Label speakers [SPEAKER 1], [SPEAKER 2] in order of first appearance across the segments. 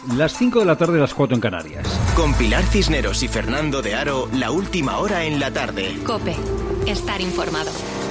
[SPEAKER 1] Las 5 de la tarde, las 4 en Canarias.
[SPEAKER 2] Con Pilar Cisneros y Fernando de Aro, la última hora en la tarde.
[SPEAKER 3] COPE. Estar informado.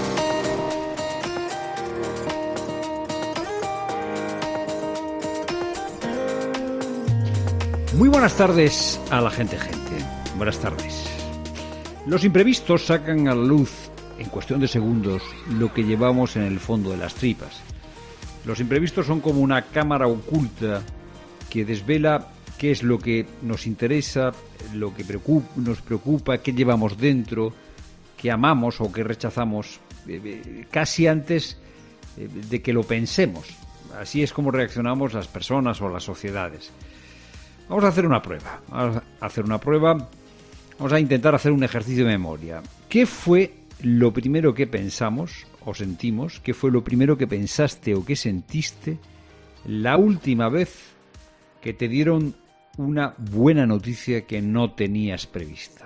[SPEAKER 1] Muy buenas tardes a la gente. Buenas tardes. Los imprevistos sacan a la luz, en cuestión de segundos, lo que llevamos en el fondo de las tripas. Los imprevistos son como una cámara oculta que desvela qué es lo que nos interesa, lo que nos preocupa, qué llevamos dentro, qué amamos o qué rechazamos, casi antes de que lo pensemos. Así es como reaccionamos las personas o las sociedades. Vamos a hacer una prueba. Vamos a intentar hacer un ejercicio de memoria. ¿Qué fue lo primero que pensamos o sentimos? ¿Qué fue lo primero que pensaste o que sentiste la última vez que te dieron una buena noticia que no tenías prevista?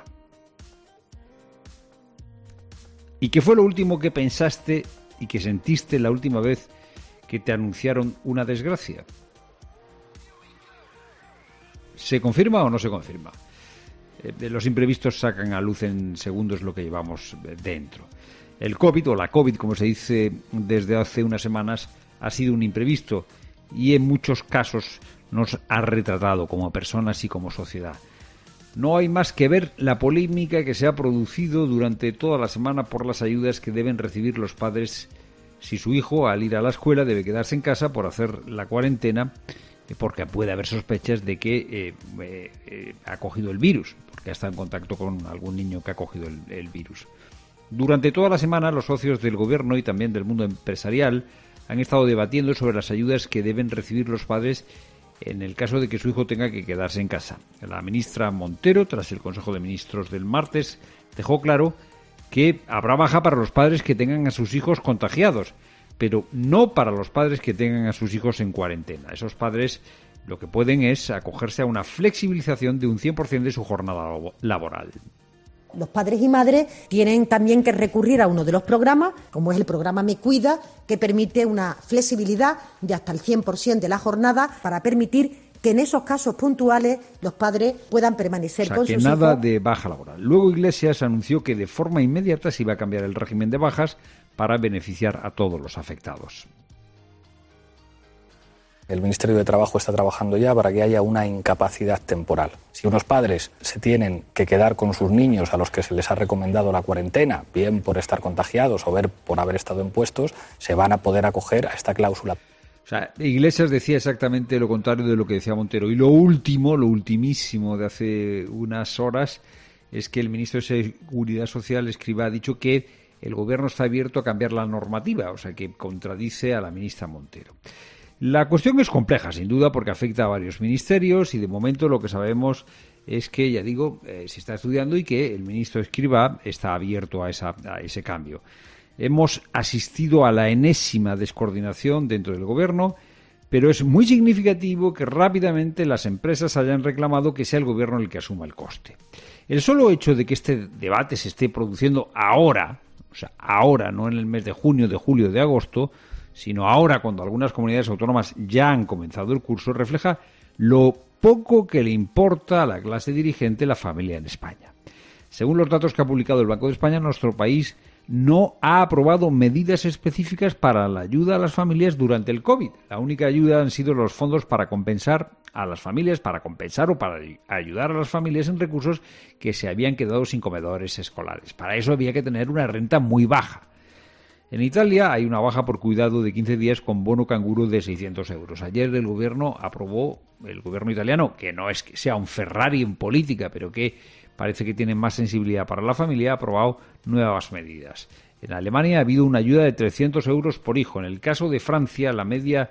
[SPEAKER 1] ¿Y qué fue lo último que pensaste y que sentiste la última vez que te anunciaron una desgracia? ¿Se confirma o no se confirma? Los imprevistos sacan a luz en segundos lo que llevamos dentro. El COVID, o la COVID, como se dice desde hace unas semanas, ha sido un imprevisto y en muchos casos nos ha retratado como personas y como sociedad. No hay más que ver la polémica que se ha producido durante toda la semana por las ayudas que deben recibir los padres si su hijo, al ir a la escuela, debe quedarse en casa por hacer la cuarentena, porque puede haber sospechas de que ha cogido el virus, porque ha estado en contacto con algún niño que ha cogido el virus. Durante toda la semana, los socios del gobierno y también del mundo empresarial han estado debatiendo sobre las ayudas que deben recibir los padres en el caso de que su hijo tenga que quedarse en casa. La ministra Montero, tras el Consejo de Ministros del martes, dejó claro que habrá baja para los padres que tengan a sus hijos contagiados, pero no para los padres que tengan a sus hijos en cuarentena. Esos padres lo que pueden es acogerse a una flexibilización de un 100% de su jornada laboral.
[SPEAKER 4] Los padres y madres tienen también que recurrir a uno de los programas, como es el programa Me Cuida, que permite una flexibilidad de hasta el 100% de la jornada para permitir que en esos casos puntuales los padres puedan permanecer con sus hijos. O sea, que nada
[SPEAKER 1] de baja laboral. Luego Iglesias anunció que de forma inmediata se iba a cambiar el régimen de bajas para beneficiar a todos los afectados.
[SPEAKER 5] El Ministerio de Trabajo está trabajando ya para que haya una incapacidad temporal. Si unos padres se tienen que quedar con sus niños a los que se les ha recomendado la cuarentena, bien por estar contagiados o bien por haber estado en puestos, se van a poder acoger a esta cláusula.
[SPEAKER 1] O sea, Iglesias decía exactamente lo contrario de lo que decía Montero. Y lo ultimísimo de hace unas horas es que el ministro de Seguridad Social, Escrivá, ha dicho que el gobierno está abierto a cambiar la normativa, o sea, que contradice a la ministra Montero. La cuestión es compleja, sin duda, porque afecta a varios ministerios y de momento lo que sabemos es que, ya digo, se está estudiando y que el ministro Escrivá está abierto a ese cambio. Hemos asistido a la enésima descoordinación dentro del gobierno, pero es muy significativo que rápidamente las empresas hayan reclamado que sea el gobierno el que asuma el coste. El solo hecho de que este debate se esté produciendo ahora, o sea, ahora, no en el mes de junio, de julio, de agosto, sino ahora cuando algunas comunidades autónomas ya han comenzado el curso, refleja lo poco que le importa a la clase dirigente la familia en España. Según los datos que ha publicado el Banco de España, nuestro país no ha aprobado medidas específicas para la ayuda a las familias durante el COVID. La única ayuda han sido los fondos para compensar a las familias, para compensar o para ayudar a las familias en recursos que se habían quedado sin comedores escolares. Para eso había que tener una renta muy baja. En Italia hay una baja por cuidado de 15 días con bono canguro de 600 euros. Ayer el gobierno italiano, que no es que sea un Ferrari en política, pero que parece que tiene más sensibilidad para la familia, ha aprobado nuevas medidas. En Alemania ha habido una ayuda de 300 euros por hijo. En el caso de Francia, la media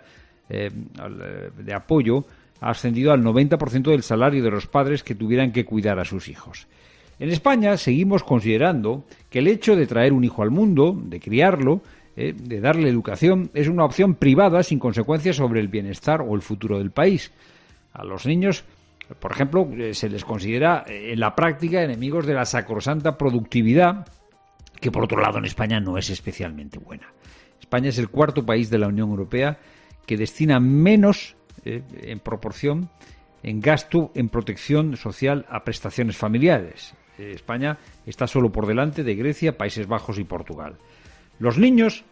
[SPEAKER 1] de apoyo ha ascendido al 90% del salario de los padres que tuvieran que cuidar a sus hijos. En España seguimos considerando que el hecho de traer un hijo al mundo, de criarlo, de darle educación, es una opción privada sin consecuencias sobre el bienestar o el futuro del país. A los niños, por ejemplo, se les considera en la práctica enemigos de la sacrosanta productividad, que por otro lado en España no es especialmente buena. España es el cuarto país de la Unión Europea que destina menos en proporción en gasto en protección social a prestaciones familiares. España está solo por delante de Grecia, Países Bajos y Portugal. Los niños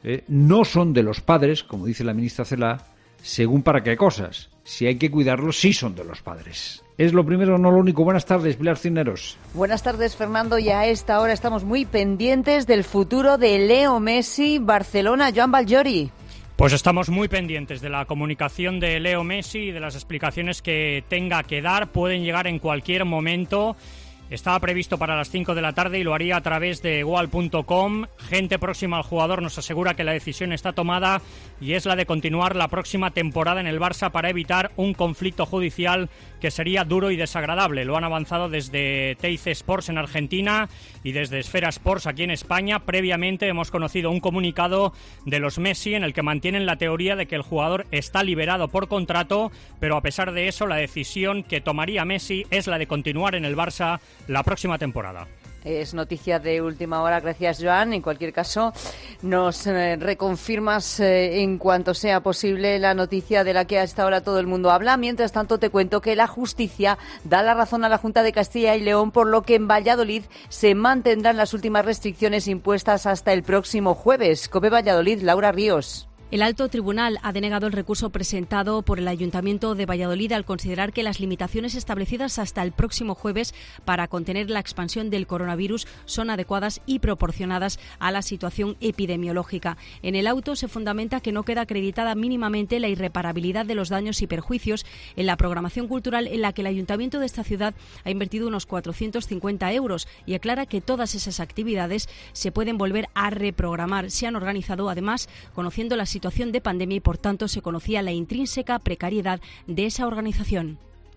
[SPEAKER 1] no son de los padres, como dice la ministra Celaá, según para qué cosas. Si hay que cuidarlos, sí son de los padres. Es lo primero, no lo único. Buenas tardes, Pilar Cisneros.
[SPEAKER 6] Buenas tardes, Fernando. Y a esta hora estamos muy pendientes del futuro de Leo Messi, Barcelona. Joan Baljori.
[SPEAKER 7] Pues estamos muy pendientes de la comunicación de Leo Messi y de las explicaciones que tenga que dar. Pueden llegar en cualquier momento. Estaba previsto para las 5 de la tarde y lo haría a través de Goal.com. Gente próxima al jugador nos asegura que la decisión está tomada y es la de continuar la próxima temporada en el Barça para evitar un conflicto judicial que sería duro y desagradable. Lo han avanzado desde Teis Sports en Argentina y desde Esfera Sports aquí en España. Previamente hemos conocido un comunicado de los Messi en el que mantienen la teoría de que el jugador está liberado por contrato, pero a pesar de eso la decisión que tomaría Messi es la de continuar en el Barça la próxima temporada.
[SPEAKER 6] Es noticia de última hora, gracias Joan. En cualquier caso, nos reconfirmas en cuanto sea posible la noticia de la que hasta ahora todo el mundo habla. Mientras tanto, te cuento que la justicia da la razón a la Junta de Castilla y León, por lo que en Valladolid se mantendrán las últimas restricciones impuestas hasta el próximo jueves. COPE Valladolid, Laura Ríos.
[SPEAKER 8] El alto tribunal ha denegado el recurso presentado por el Ayuntamiento de Valladolid al considerar que las limitaciones establecidas hasta el próximo jueves para contener la expansión del coronavirus son adecuadas y proporcionadas a la situación epidemiológica. En el auto se fundamenta que no queda acreditada mínimamente la irreparabilidad de los daños y perjuicios en la programación cultural en la que el Ayuntamiento de esta ciudad ha invertido unos 450 euros y aclara que todas esas actividades se pueden volver a reprogramar. Se han organizado, además, conociendo la situación de pandemia y, por tanto, se conocía la intrínseca precariedad de esa organización.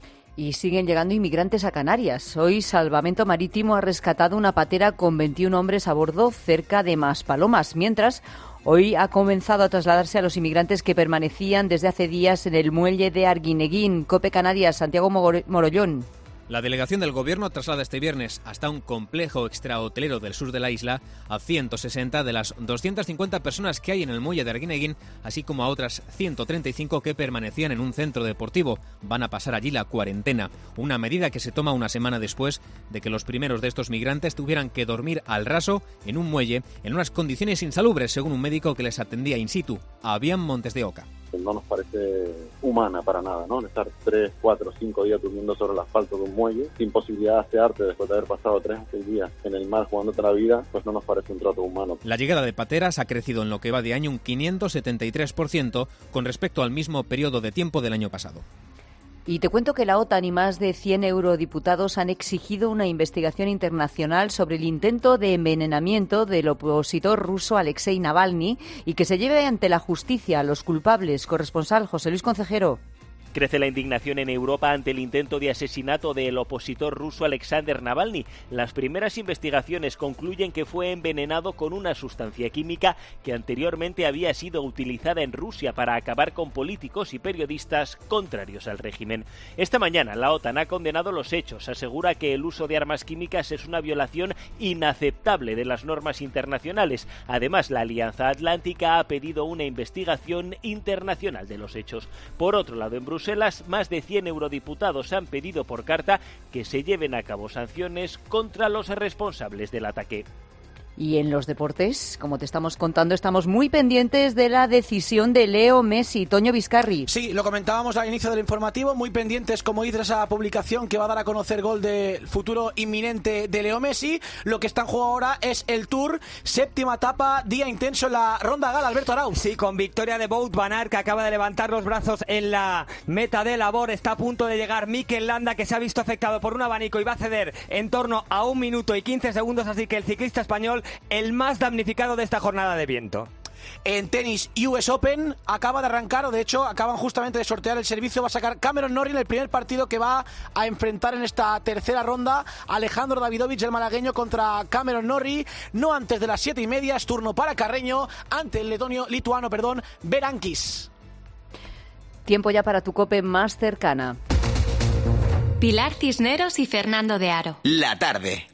[SPEAKER 6] Y siguen llegando inmigrantes a Canarias. Hoy Salvamento Marítimo ha rescatado una patera con 21 hombres a bordo cerca de Maspalomas, mientras hoy ha comenzado a trasladarse a los inmigrantes que permanecían desde hace días en el muelle de Arguineguín. COPE Canarias, Santiago Morollón.
[SPEAKER 9] La delegación del Gobierno traslada este viernes hasta un complejo extrahotelero del sur de la isla a 160 de las 250 personas que hay en el muelle de Arguineguín, así como a otras 135 que permanecían en un centro deportivo. Van a pasar allí la cuarentena, una medida que se toma una semana después de que los primeros de estos migrantes tuvieran que dormir al raso en un muelle en unas condiciones insalubres, según un médico que les atendía in situ, Avian Montes de Oca.
[SPEAKER 10] No nos parece humana para nada, ¿no? Estar 3, 4, 5 días durmiendo sobre el asfalto de un muelle, sin posibilidad de asearte después de haber pasado 3 o 6 días en el mar jugándote la vida, pues no nos parece un trato humano.
[SPEAKER 9] La llegada de pateras ha crecido en lo que va de año un 573% con respecto al mismo periodo de tiempo del año pasado.
[SPEAKER 6] Y te cuento que la OTAN y más de 100 eurodiputados han exigido una investigación internacional sobre el intento de envenenamiento del opositor ruso Alexei Navalny y que se lleve ante la justicia a los culpables. Corresponsal José Luis Concejero.
[SPEAKER 11] Crece la indignación en Europa ante el intento de asesinato del opositor ruso Alexander Navalny. Las primeras investigaciones concluyen que fue envenenado con una sustancia química que anteriormente había sido utilizada en Rusia para acabar con políticos y periodistas contrarios al régimen. Esta mañana la OTAN ha condenado los hechos, asegura que el uso de armas químicas es una violación inaceptable de las normas internacionales. Además, la Alianza Atlántica ha pedido una investigación internacional de los hechos. Por otro lado, en Bruselas, más de 100 eurodiputados han pedido por carta que se lleven a cabo sanciones contra los responsables del ataque.
[SPEAKER 6] Y en los deportes, como te estamos contando, estamos muy pendientes de la decisión de Leo Messi. Toño Vizcarri.
[SPEAKER 12] Sí, lo comentábamos al inicio del informativo, muy pendientes, como dice esa publicación que va a dar a conocer gol del futuro inminente de Leo Messi. Lo que está en juego ahora es el Tour, séptima etapa, día intenso en la Ronda Gala. Alberto Arauz.
[SPEAKER 13] Sí, con victoria de Wout van Aert, que acaba de levantar los brazos en la meta de labor. Está a punto de llegar Mikel Landa, que se ha visto afectado por un abanico y va a ceder en torno a 1 minuto y 15 segundos, así que el ciclista español, el más damnificado de esta jornada de viento.
[SPEAKER 12] En tenis, US Open acaba de arrancar, o de hecho acaban justamente de sortear el servicio. Va a sacar Cameron Norrie en el primer partido que va a enfrentar en esta tercera ronda. Alejandro Davidovich, el malagueño, contra Cameron Norrie. No antes de las 7:30, es turno para Carreño ante el lituano, Berankis.
[SPEAKER 6] Tiempo ya para tu COPE más cercana.
[SPEAKER 3] Pilar Cisneros y Fernando de Aro.
[SPEAKER 2] La tarde.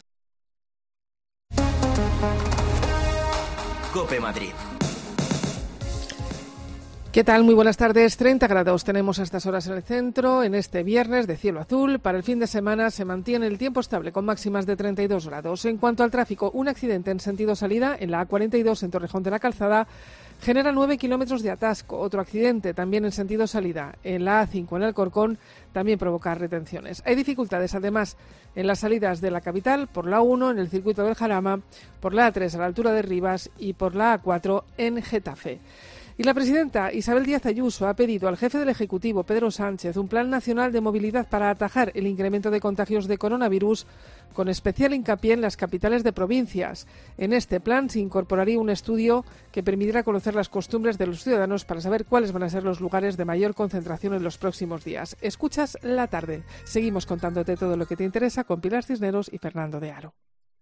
[SPEAKER 2] COPE Madrid.
[SPEAKER 14] ¿Qué tal? Muy buenas tardes. 30 grados tenemos a estas horas en el centro. En este viernes de cielo azul. Para el fin de semana se mantiene el tiempo estable con máximas de 32 grados. En cuanto al tráfico, un accidente en sentido salida en la A42 en Torrejón de la Calzada genera 9 kilómetros de atasco. Otro accidente también en sentido salida en la A5 en Alcorcón también provoca retenciones. Hay dificultades además en las salidas de la capital por la A1 en el circuito del Jarama, por la A3 a la altura de Rivas y por la A4 en Getafe. Y la presidenta Isabel Díaz Ayuso ha pedido al jefe del Ejecutivo, Pedro Sánchez, un plan nacional de movilidad para atajar el incremento de contagios de coronavirus, con especial hincapié en las capitales de provincias. En este plan se incorporaría un estudio que permitirá conocer las costumbres de los ciudadanos para saber cuáles van a ser los lugares de mayor concentración en los próximos días. Escuchas La Tarde. Seguimos contándote todo lo que te interesa con Pilar Cisneros y Fernando de Aro.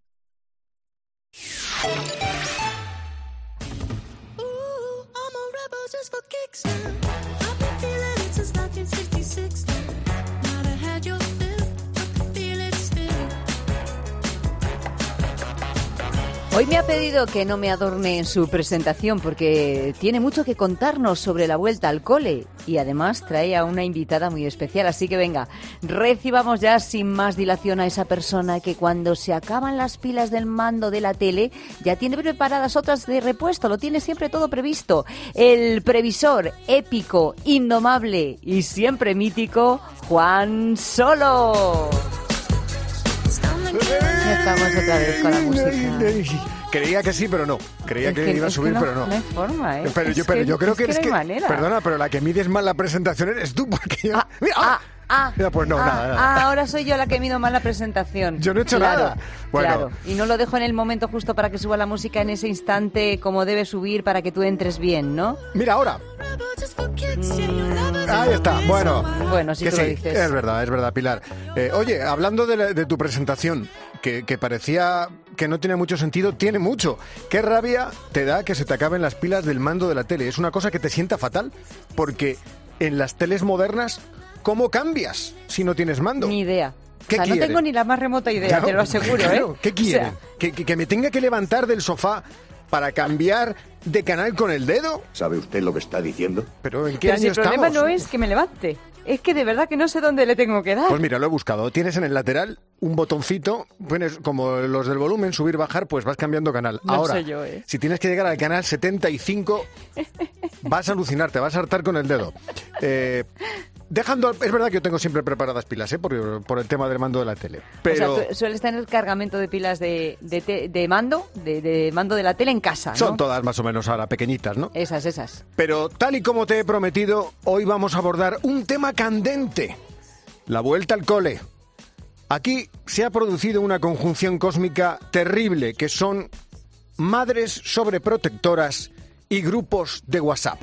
[SPEAKER 15] Just for kicks now. I've been feeling it since 1966 now. Might have had your fill, but I feel it still.
[SPEAKER 6] Hoy me ha pedido que no me adorne en su presentación porque tiene mucho que contarnos sobre la vuelta al cole y además trae a una invitada muy especial. Así que venga, recibamos ya sin más dilación a esa persona que cuando se acaban las pilas del mando de la tele ya tiene preparadas otras de repuesto, lo tiene siempre todo previsto. El previsor épico, indomable y siempre mítico, Juan Solo. Estamos otra vez con la música.
[SPEAKER 16] Creía que sí, pero no. Creía que iba a subir, pero no.
[SPEAKER 6] No hay forma, ¿eh?
[SPEAKER 16] Pero yo creo que
[SPEAKER 6] no hay manera.
[SPEAKER 16] Perdona, pero la que mides mal la presentación eres tú, porque yo... Mira, pues no, nada.
[SPEAKER 6] Ahora soy yo la que mido mal la presentación.
[SPEAKER 16] Yo no he hecho nada. Bueno.
[SPEAKER 6] Claro, y no lo dejo en el momento justo para que suba la música en ese instante como debe subir para que tú entres bien, ¿no?
[SPEAKER 16] Mira, ahora. Ahí está, bueno.
[SPEAKER 6] Bueno, si tú lo dices.
[SPEAKER 16] Es verdad, Pilar. Oye, hablando de tu presentación, que parecía que no tiene mucho sentido, tiene mucho. ¿Qué rabia te da que se te acaben las pilas del mando de la tele? Es una cosa que te sienta fatal, porque en las teles modernas, ¿cómo cambias si no tienes mando?
[SPEAKER 6] Ni idea.
[SPEAKER 16] ¿Qué quieren?
[SPEAKER 6] No tengo ni la más remota idea, claro, te lo aseguro,
[SPEAKER 16] claro,
[SPEAKER 6] ¿eh?
[SPEAKER 16] ¿Qué quieren? O sea, ¿Que me tenga que levantar del sofá para cambiar de canal con el dedo?
[SPEAKER 17] ¿Sabe usted lo que está diciendo?
[SPEAKER 16] ¿Pero en qué año estamos?
[SPEAKER 6] El problema no es que me levante, es que de verdad que no sé dónde le tengo que dar.
[SPEAKER 16] Pues mira, lo he buscado. Tienes en el lateral un botoncito, pones como los del volumen, subir, bajar, pues vas cambiando canal.
[SPEAKER 6] No
[SPEAKER 16] Ahora,
[SPEAKER 6] sé yo,
[SPEAKER 16] si tienes que llegar al canal 75, vas a alucinar, te vas a hartar con el dedo. Es verdad que yo tengo siempre preparadas pilas, por el tema del mando de la tele. Pero...
[SPEAKER 6] O sea, tú sueles tener cargamento de pilas de mando de la tele en casa, ¿no?
[SPEAKER 16] Son todas más o menos ahora pequeñitas, ¿no?
[SPEAKER 6] Esas.
[SPEAKER 16] Pero tal y como te he prometido, hoy vamos a abordar un tema candente. La vuelta al cole. Aquí se ha producido una conjunción cósmica terrible, que son madres sobreprotectoras y grupos de WhatsApp.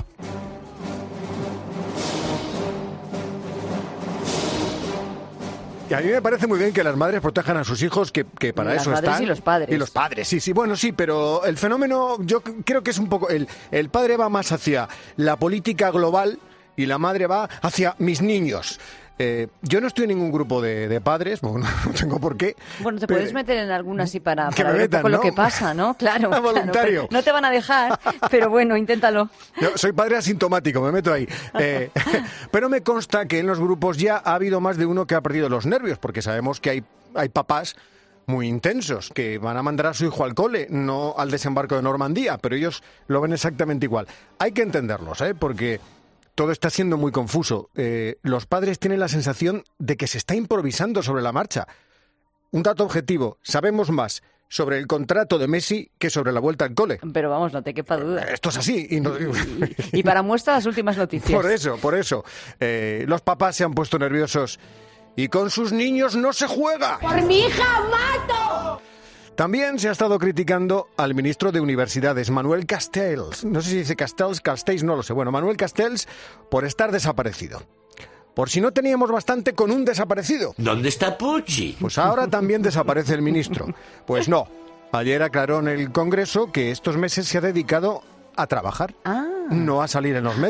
[SPEAKER 16] Y a mí me parece muy bien que las madres protejan a sus hijos, que para eso están.
[SPEAKER 6] Las madres y los padres.
[SPEAKER 16] Y los padres, sí, bueno, sí, pero el fenómeno yo creo que es un poco... El padre va más hacia la política global y la madre va hacia mis niños. Yo no estoy en ningún grupo de padres, bueno, no tengo por qué.
[SPEAKER 6] Bueno, te puedes meter en alguna así para
[SPEAKER 16] ver
[SPEAKER 6] un poco
[SPEAKER 16] ¿no?
[SPEAKER 6] lo que pasa, ¿no? Claro.
[SPEAKER 16] Voluntario.
[SPEAKER 6] Claro, no te van a dejar, pero bueno, inténtalo.
[SPEAKER 16] Yo soy padre asintomático, me meto ahí. Pero me consta que en los grupos ya ha habido más de uno que ha perdido los nervios, porque sabemos que hay papás muy intensos que van a mandar a su hijo al cole, no al desembarco de Normandía, pero ellos lo ven exactamente igual. Hay que entenderlos, porque... todo está siendo muy confuso. Los padres tienen la sensación de que se está improvisando sobre la marcha. Un dato objetivo, sabemos más sobre el contrato de Messi que sobre la vuelta al cole.
[SPEAKER 6] Pero vamos, no te quepa duda.
[SPEAKER 16] Esto es así.
[SPEAKER 6] Y para muestra las últimas noticias.
[SPEAKER 16] Por eso. Los papás se han puesto nerviosos y con sus niños no se juega.
[SPEAKER 15] ¡Por mi hija mato!
[SPEAKER 16] También se ha estado criticando al ministro de Universidades, Manuel Castells. No sé si dice Castells, no lo sé. Bueno, Manuel Castells, por estar desaparecido. Por si no teníamos bastante con un desaparecido.
[SPEAKER 17] ¿Dónde está Pucci?
[SPEAKER 16] Pues ahora también desaparece el ministro. Pues no. Ayer aclaró en el Congreso que estos meses se ha dedicado a trabajar, no a salir en los medios.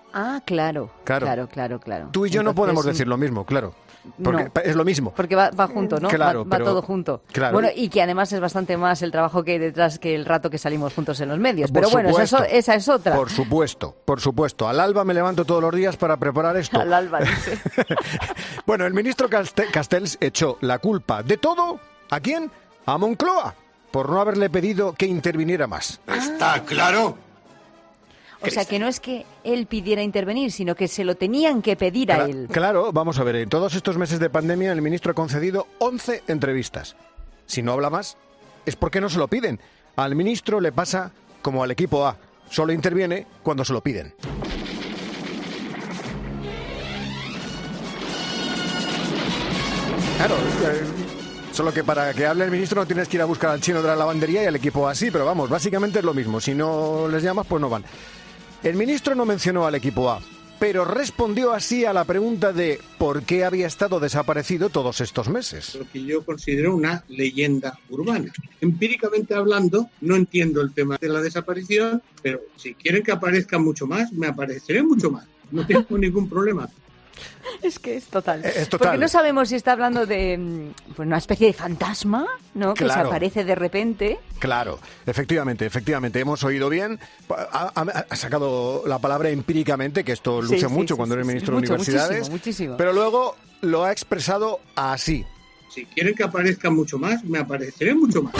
[SPEAKER 6] Ah, claro.
[SPEAKER 16] Tú y yo no podemos decir lo mismo, claro. Porque
[SPEAKER 6] No.
[SPEAKER 16] es lo mismo.
[SPEAKER 6] Porque va junto, ¿no?
[SPEAKER 16] Claro,
[SPEAKER 6] va
[SPEAKER 16] pero-
[SPEAKER 6] todo junto.
[SPEAKER 16] claro.
[SPEAKER 6] Bueno, y que además es bastante más el trabajo que hay detrás que el rato que salimos juntos en los medios.
[SPEAKER 16] Por
[SPEAKER 6] Pero bueno,
[SPEAKER 16] supuesto.
[SPEAKER 6] esa es otra.
[SPEAKER 16] Por supuesto. Al alba me levanto todos los días para preparar esto.
[SPEAKER 6] Al alba, dice.
[SPEAKER 16] Bueno, el ministro Castells echó la culpa de todo, ¿a quién? A Moncloa, por no haberle pedido que interviniera más.
[SPEAKER 17] ¿Está claro?
[SPEAKER 6] O sea, que no es que él pidiera intervenir, sino que se lo tenían que pedir a él.
[SPEAKER 16] Claro, vamos a ver, en todos estos meses de pandemia el ministro ha concedido 11 entrevistas. Si no habla más, es porque no se lo piden. Al ministro le pasa como al equipo A, solo interviene cuando se lo piden. Claro, solo que para que hable el ministro no tienes que ir a buscar al chino de la lavandería y al equipo así, pero vamos, básicamente es lo mismo. Si no les llamas, pues no van. El ministro no mencionó al equipo A, pero respondió así a la pregunta de por qué había estado desaparecido todos estos meses.
[SPEAKER 18] Lo que yo considero una leyenda urbana. Empíricamente hablando, no entiendo el tema de la desaparición, pero si quieren que aparezca mucho más, me apareceré mucho más. No tengo ningún problema.
[SPEAKER 6] Es que es total.
[SPEAKER 16] Es total.
[SPEAKER 6] Porque no sabemos si está hablando de pues, una especie de fantasma, ¿no? Que se
[SPEAKER 16] Claro.
[SPEAKER 6] aparece de repente.
[SPEAKER 16] Claro, efectivamente, hemos oído bien. Ha sacado la palabra empíricamente, que esto luce
[SPEAKER 6] Sí,
[SPEAKER 16] mucho
[SPEAKER 6] sí,
[SPEAKER 16] cuando
[SPEAKER 6] sí,
[SPEAKER 16] eres
[SPEAKER 6] sí.
[SPEAKER 16] ministro de
[SPEAKER 6] Mucho,
[SPEAKER 16] universidades.
[SPEAKER 6] muchísimo.
[SPEAKER 16] Pero luego lo ha expresado así.
[SPEAKER 18] Si quieren que aparezca mucho más, me apareceré mucho más.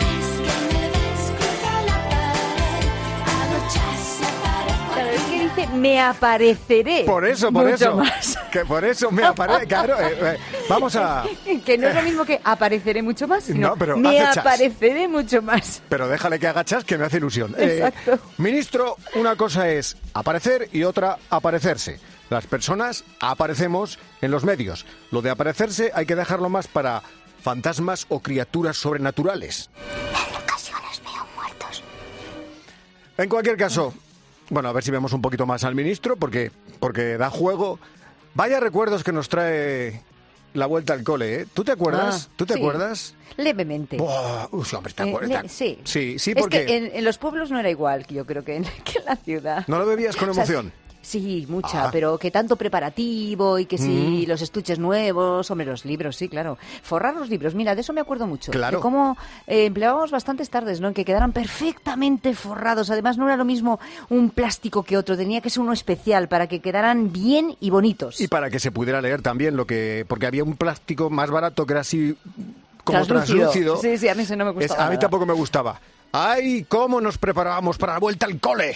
[SPEAKER 6] Claro, es que dice, me apareceré.
[SPEAKER 16] Por eso.
[SPEAKER 6] mucho más.
[SPEAKER 16] Que por eso me aparece. Claro, vamos a.
[SPEAKER 6] Que no es lo mismo que apareceré mucho más, sino
[SPEAKER 16] No, pero
[SPEAKER 6] me
[SPEAKER 16] hace chas.
[SPEAKER 6] apareceré mucho más.
[SPEAKER 16] Pero déjale que haga chas, que me hace ilusión.
[SPEAKER 6] Exacto.
[SPEAKER 16] Ministro, una cosa es aparecer y otra aparecerse. Las personas aparecemos en los medios. Lo de aparecerse hay que dejarlo más para fantasmas o criaturas sobrenaturales.
[SPEAKER 15] En ocasiones veo muertos.
[SPEAKER 16] En cualquier caso, bueno, a ver si vemos un poquito más al ministro, porque da juego. Vaya recuerdos que nos trae la vuelta al cole, ¿eh? ¿Tú te acuerdas?
[SPEAKER 6] Ah,
[SPEAKER 16] ¿Tú te
[SPEAKER 6] sí.
[SPEAKER 16] acuerdas?
[SPEAKER 6] Levemente.
[SPEAKER 16] Buah, hombre, ¿te acuerdas?
[SPEAKER 6] Sí.
[SPEAKER 16] Sí,
[SPEAKER 6] Es
[SPEAKER 16] porque...
[SPEAKER 6] que en los pueblos no era igual, yo creo que en la ciudad.
[SPEAKER 16] ¿No lo bebías con
[SPEAKER 6] O sea,
[SPEAKER 16] emoción?
[SPEAKER 6] Sí, mucha,
[SPEAKER 16] Ah.
[SPEAKER 6] pero que tanto preparativo y que si los estuches nuevos, hombre, los libros, sí, claro. Forrar los libros, mira, de eso me acuerdo mucho.
[SPEAKER 16] Claro.
[SPEAKER 6] De cómo empleábamos bastantes tardes, ¿no? En que quedaran perfectamente forrados. Además, no era lo mismo un plástico que otro, tenía que ser uno especial para que quedaran bien y bonitos.
[SPEAKER 16] Y para que se pudiera leer también porque había un plástico más barato que era así como
[SPEAKER 6] Translúcido.
[SPEAKER 16] translúcido.
[SPEAKER 6] Sí, sí, a mí ese no me gustaba
[SPEAKER 16] A mí
[SPEAKER 6] nada.
[SPEAKER 16] tampoco me gustaba. ¡Ay, cómo nos preparábamos para la vuelta al cole!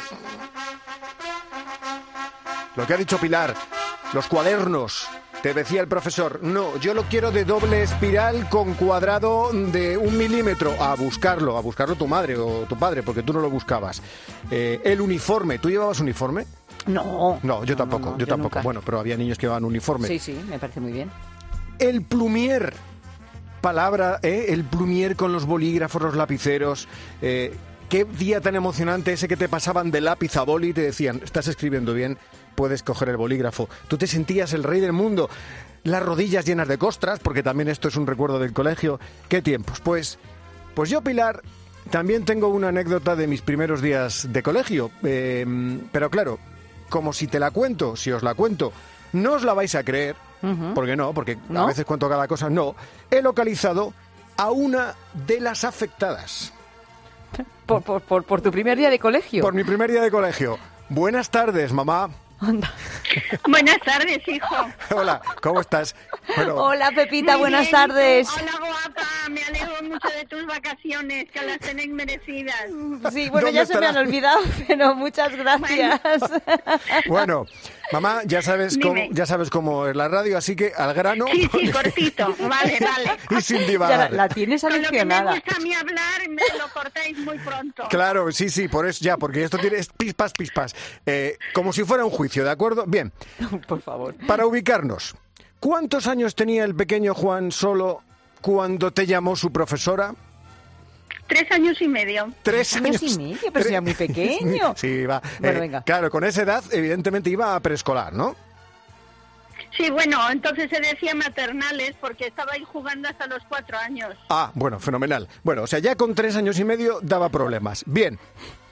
[SPEAKER 16] Lo que ha dicho Pilar, los cuadernos. Te decía el profesor, no, yo lo quiero de doble espiral con cuadrado de 1 milímetro. A buscarlo tu madre o tu padre, porque tú no lo buscabas. El uniforme, ¿tú llevabas uniforme?
[SPEAKER 6] No.
[SPEAKER 16] No, yo tampoco, yo tampoco.
[SPEAKER 6] nunca.
[SPEAKER 16] Bueno, pero había niños que llevaban uniforme.
[SPEAKER 6] Sí, sí, me parece muy bien.
[SPEAKER 16] El plumier, palabra, el plumier con los bolígrafos, los lapiceros. Qué día tan emocionante ese que te pasaban de lápiz a boli y te decían, estás escribiendo bien, puedes coger el bolígrafo. Tú te sentías el rey del mundo. Las rodillas llenas de costras, porque también esto es un recuerdo del colegio. ¿Qué tiempos? Pues yo, Pilar, también tengo una anécdota de mis primeros días de colegio. Pero claro, como si os la cuento, no os la vais a creer. Porque
[SPEAKER 6] ¿No?
[SPEAKER 16] a veces cuento cada cosa. No, he localizado a una de las afectadas.
[SPEAKER 6] Por tu primer día de colegio.
[SPEAKER 16] Por mi primer día de colegio. Buenas tardes, mamá.
[SPEAKER 19] Buenas tardes, hijo.
[SPEAKER 16] Hola, ¿cómo estás? Bueno,
[SPEAKER 6] Hola, Pepita,
[SPEAKER 19] Muy
[SPEAKER 6] buenas
[SPEAKER 19] bien.
[SPEAKER 6] tardes.
[SPEAKER 19] Hola, guapa. Me alegro mucho de tus vacaciones, que las tenéis merecidas.
[SPEAKER 6] Sí, bueno,
[SPEAKER 16] ¿Dónde
[SPEAKER 6] ya se me
[SPEAKER 16] estará?
[SPEAKER 6] han olvidado, pero muchas gracias.
[SPEAKER 16] bueno, mamá, ya sabes
[SPEAKER 19] Dime.
[SPEAKER 16] cómo es la radio, así que al grano.
[SPEAKER 19] Sí, cortito. Vale.
[SPEAKER 16] Y sin
[SPEAKER 6] Ya
[SPEAKER 16] divagar.
[SPEAKER 6] la tienes
[SPEAKER 19] Con lo que me
[SPEAKER 6] aleccionada.
[SPEAKER 19] gusta a mí hablar, me lo cortáis muy pronto.
[SPEAKER 16] Claro, sí, por eso ya, porque esto tiene es pispas. Como si fuera un juicio, ¿de acuerdo? Bien,
[SPEAKER 6] Por favor.
[SPEAKER 16] para ubicarnos, ¿cuántos años tenía el pequeño Juan Solo cuando te llamó su profesora?
[SPEAKER 19] 3 años y medio.
[SPEAKER 16] 3 años.
[SPEAKER 6] y medio, pero si era muy pequeño.
[SPEAKER 16] Sí, va.
[SPEAKER 6] Bueno, venga.
[SPEAKER 16] Claro, con esa edad, evidentemente iba a preescolar, ¿no?
[SPEAKER 19] Sí, bueno, entonces se decía maternales porque estaba ahí jugando hasta los 4 años.
[SPEAKER 16] Ah, bueno, fenomenal. Bueno, o sea, ya con 3 años y medio daba problemas. Bien.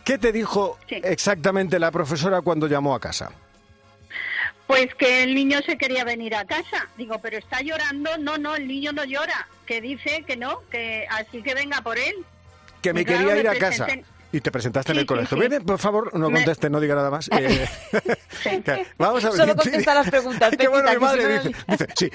[SPEAKER 16] ¿Qué te dijo exactamente la profesora cuando llamó a casa?
[SPEAKER 19] Pues que el niño se quería venir a casa. Digo, pero está llorando. No, el niño no llora. Que dice que no, que así que venga por él.
[SPEAKER 16] Que me quería ir a casa. Y te presentaste en el colegio.
[SPEAKER 19] sí.
[SPEAKER 16] Ven, por favor, no contestes, no diga nada más. Vamos a ver.
[SPEAKER 6] Solo contesta las preguntas,
[SPEAKER 16] Qué bueno,
[SPEAKER 6] Pepita,
[SPEAKER 16] mi
[SPEAKER 6] que
[SPEAKER 16] madre
[SPEAKER 6] si no-
[SPEAKER 16] dice, sí.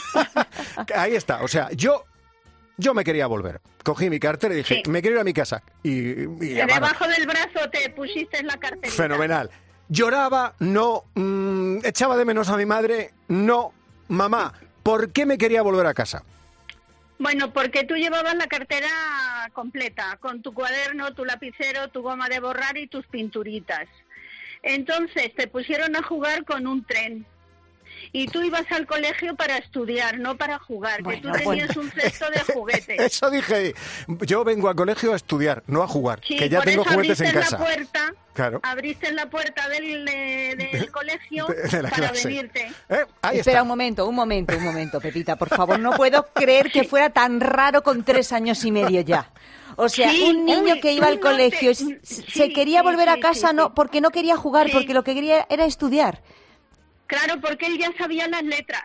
[SPEAKER 16] Ahí está, o sea, yo me quería volver. Cogí mi cartera y dije, me quiero ir a mi casa. Y
[SPEAKER 19] Debajo del brazo te pusiste en la cartera.
[SPEAKER 16] fenomenal. Lloraba, no. Echaba de menos a mi madre, no. Mamá, ¿por qué me quería volver a casa?
[SPEAKER 19] Bueno, porque tú llevabas la cartera completa, con tu cuaderno, tu lapicero, tu goma de borrar y tus pinturitas. Entonces te pusieron a jugar con un tren. Y tú ibas al colegio para estudiar, no para jugar, que tú tenías un cesto de juguetes.
[SPEAKER 16] Eso dije. Yo vengo al colegio a estudiar, no a jugar.
[SPEAKER 19] Sí,
[SPEAKER 16] que ya
[SPEAKER 19] por
[SPEAKER 16] tengo
[SPEAKER 19] eso
[SPEAKER 16] juguetes en
[SPEAKER 19] abriste
[SPEAKER 16] casa.
[SPEAKER 19] La puerta,
[SPEAKER 16] Claro.
[SPEAKER 19] Abriste la puerta del colegio
[SPEAKER 16] de la
[SPEAKER 19] para
[SPEAKER 16] clase.
[SPEAKER 19] venirte.
[SPEAKER 16] Ahí
[SPEAKER 6] Espera
[SPEAKER 16] está.
[SPEAKER 6] un momento, Pepita, por favor. No puedo creer que fuera tan raro con 3 años y medio ya. O sea,
[SPEAKER 19] Sí,
[SPEAKER 6] un niño
[SPEAKER 19] uy,
[SPEAKER 6] que iba
[SPEAKER 19] tú
[SPEAKER 6] al
[SPEAKER 19] no
[SPEAKER 6] colegio
[SPEAKER 19] te-
[SPEAKER 6] se quería volver a casa
[SPEAKER 19] sí.
[SPEAKER 6] no porque no quería jugar, porque lo que quería era estudiar.
[SPEAKER 19] Claro, porque él ya sabía las letras.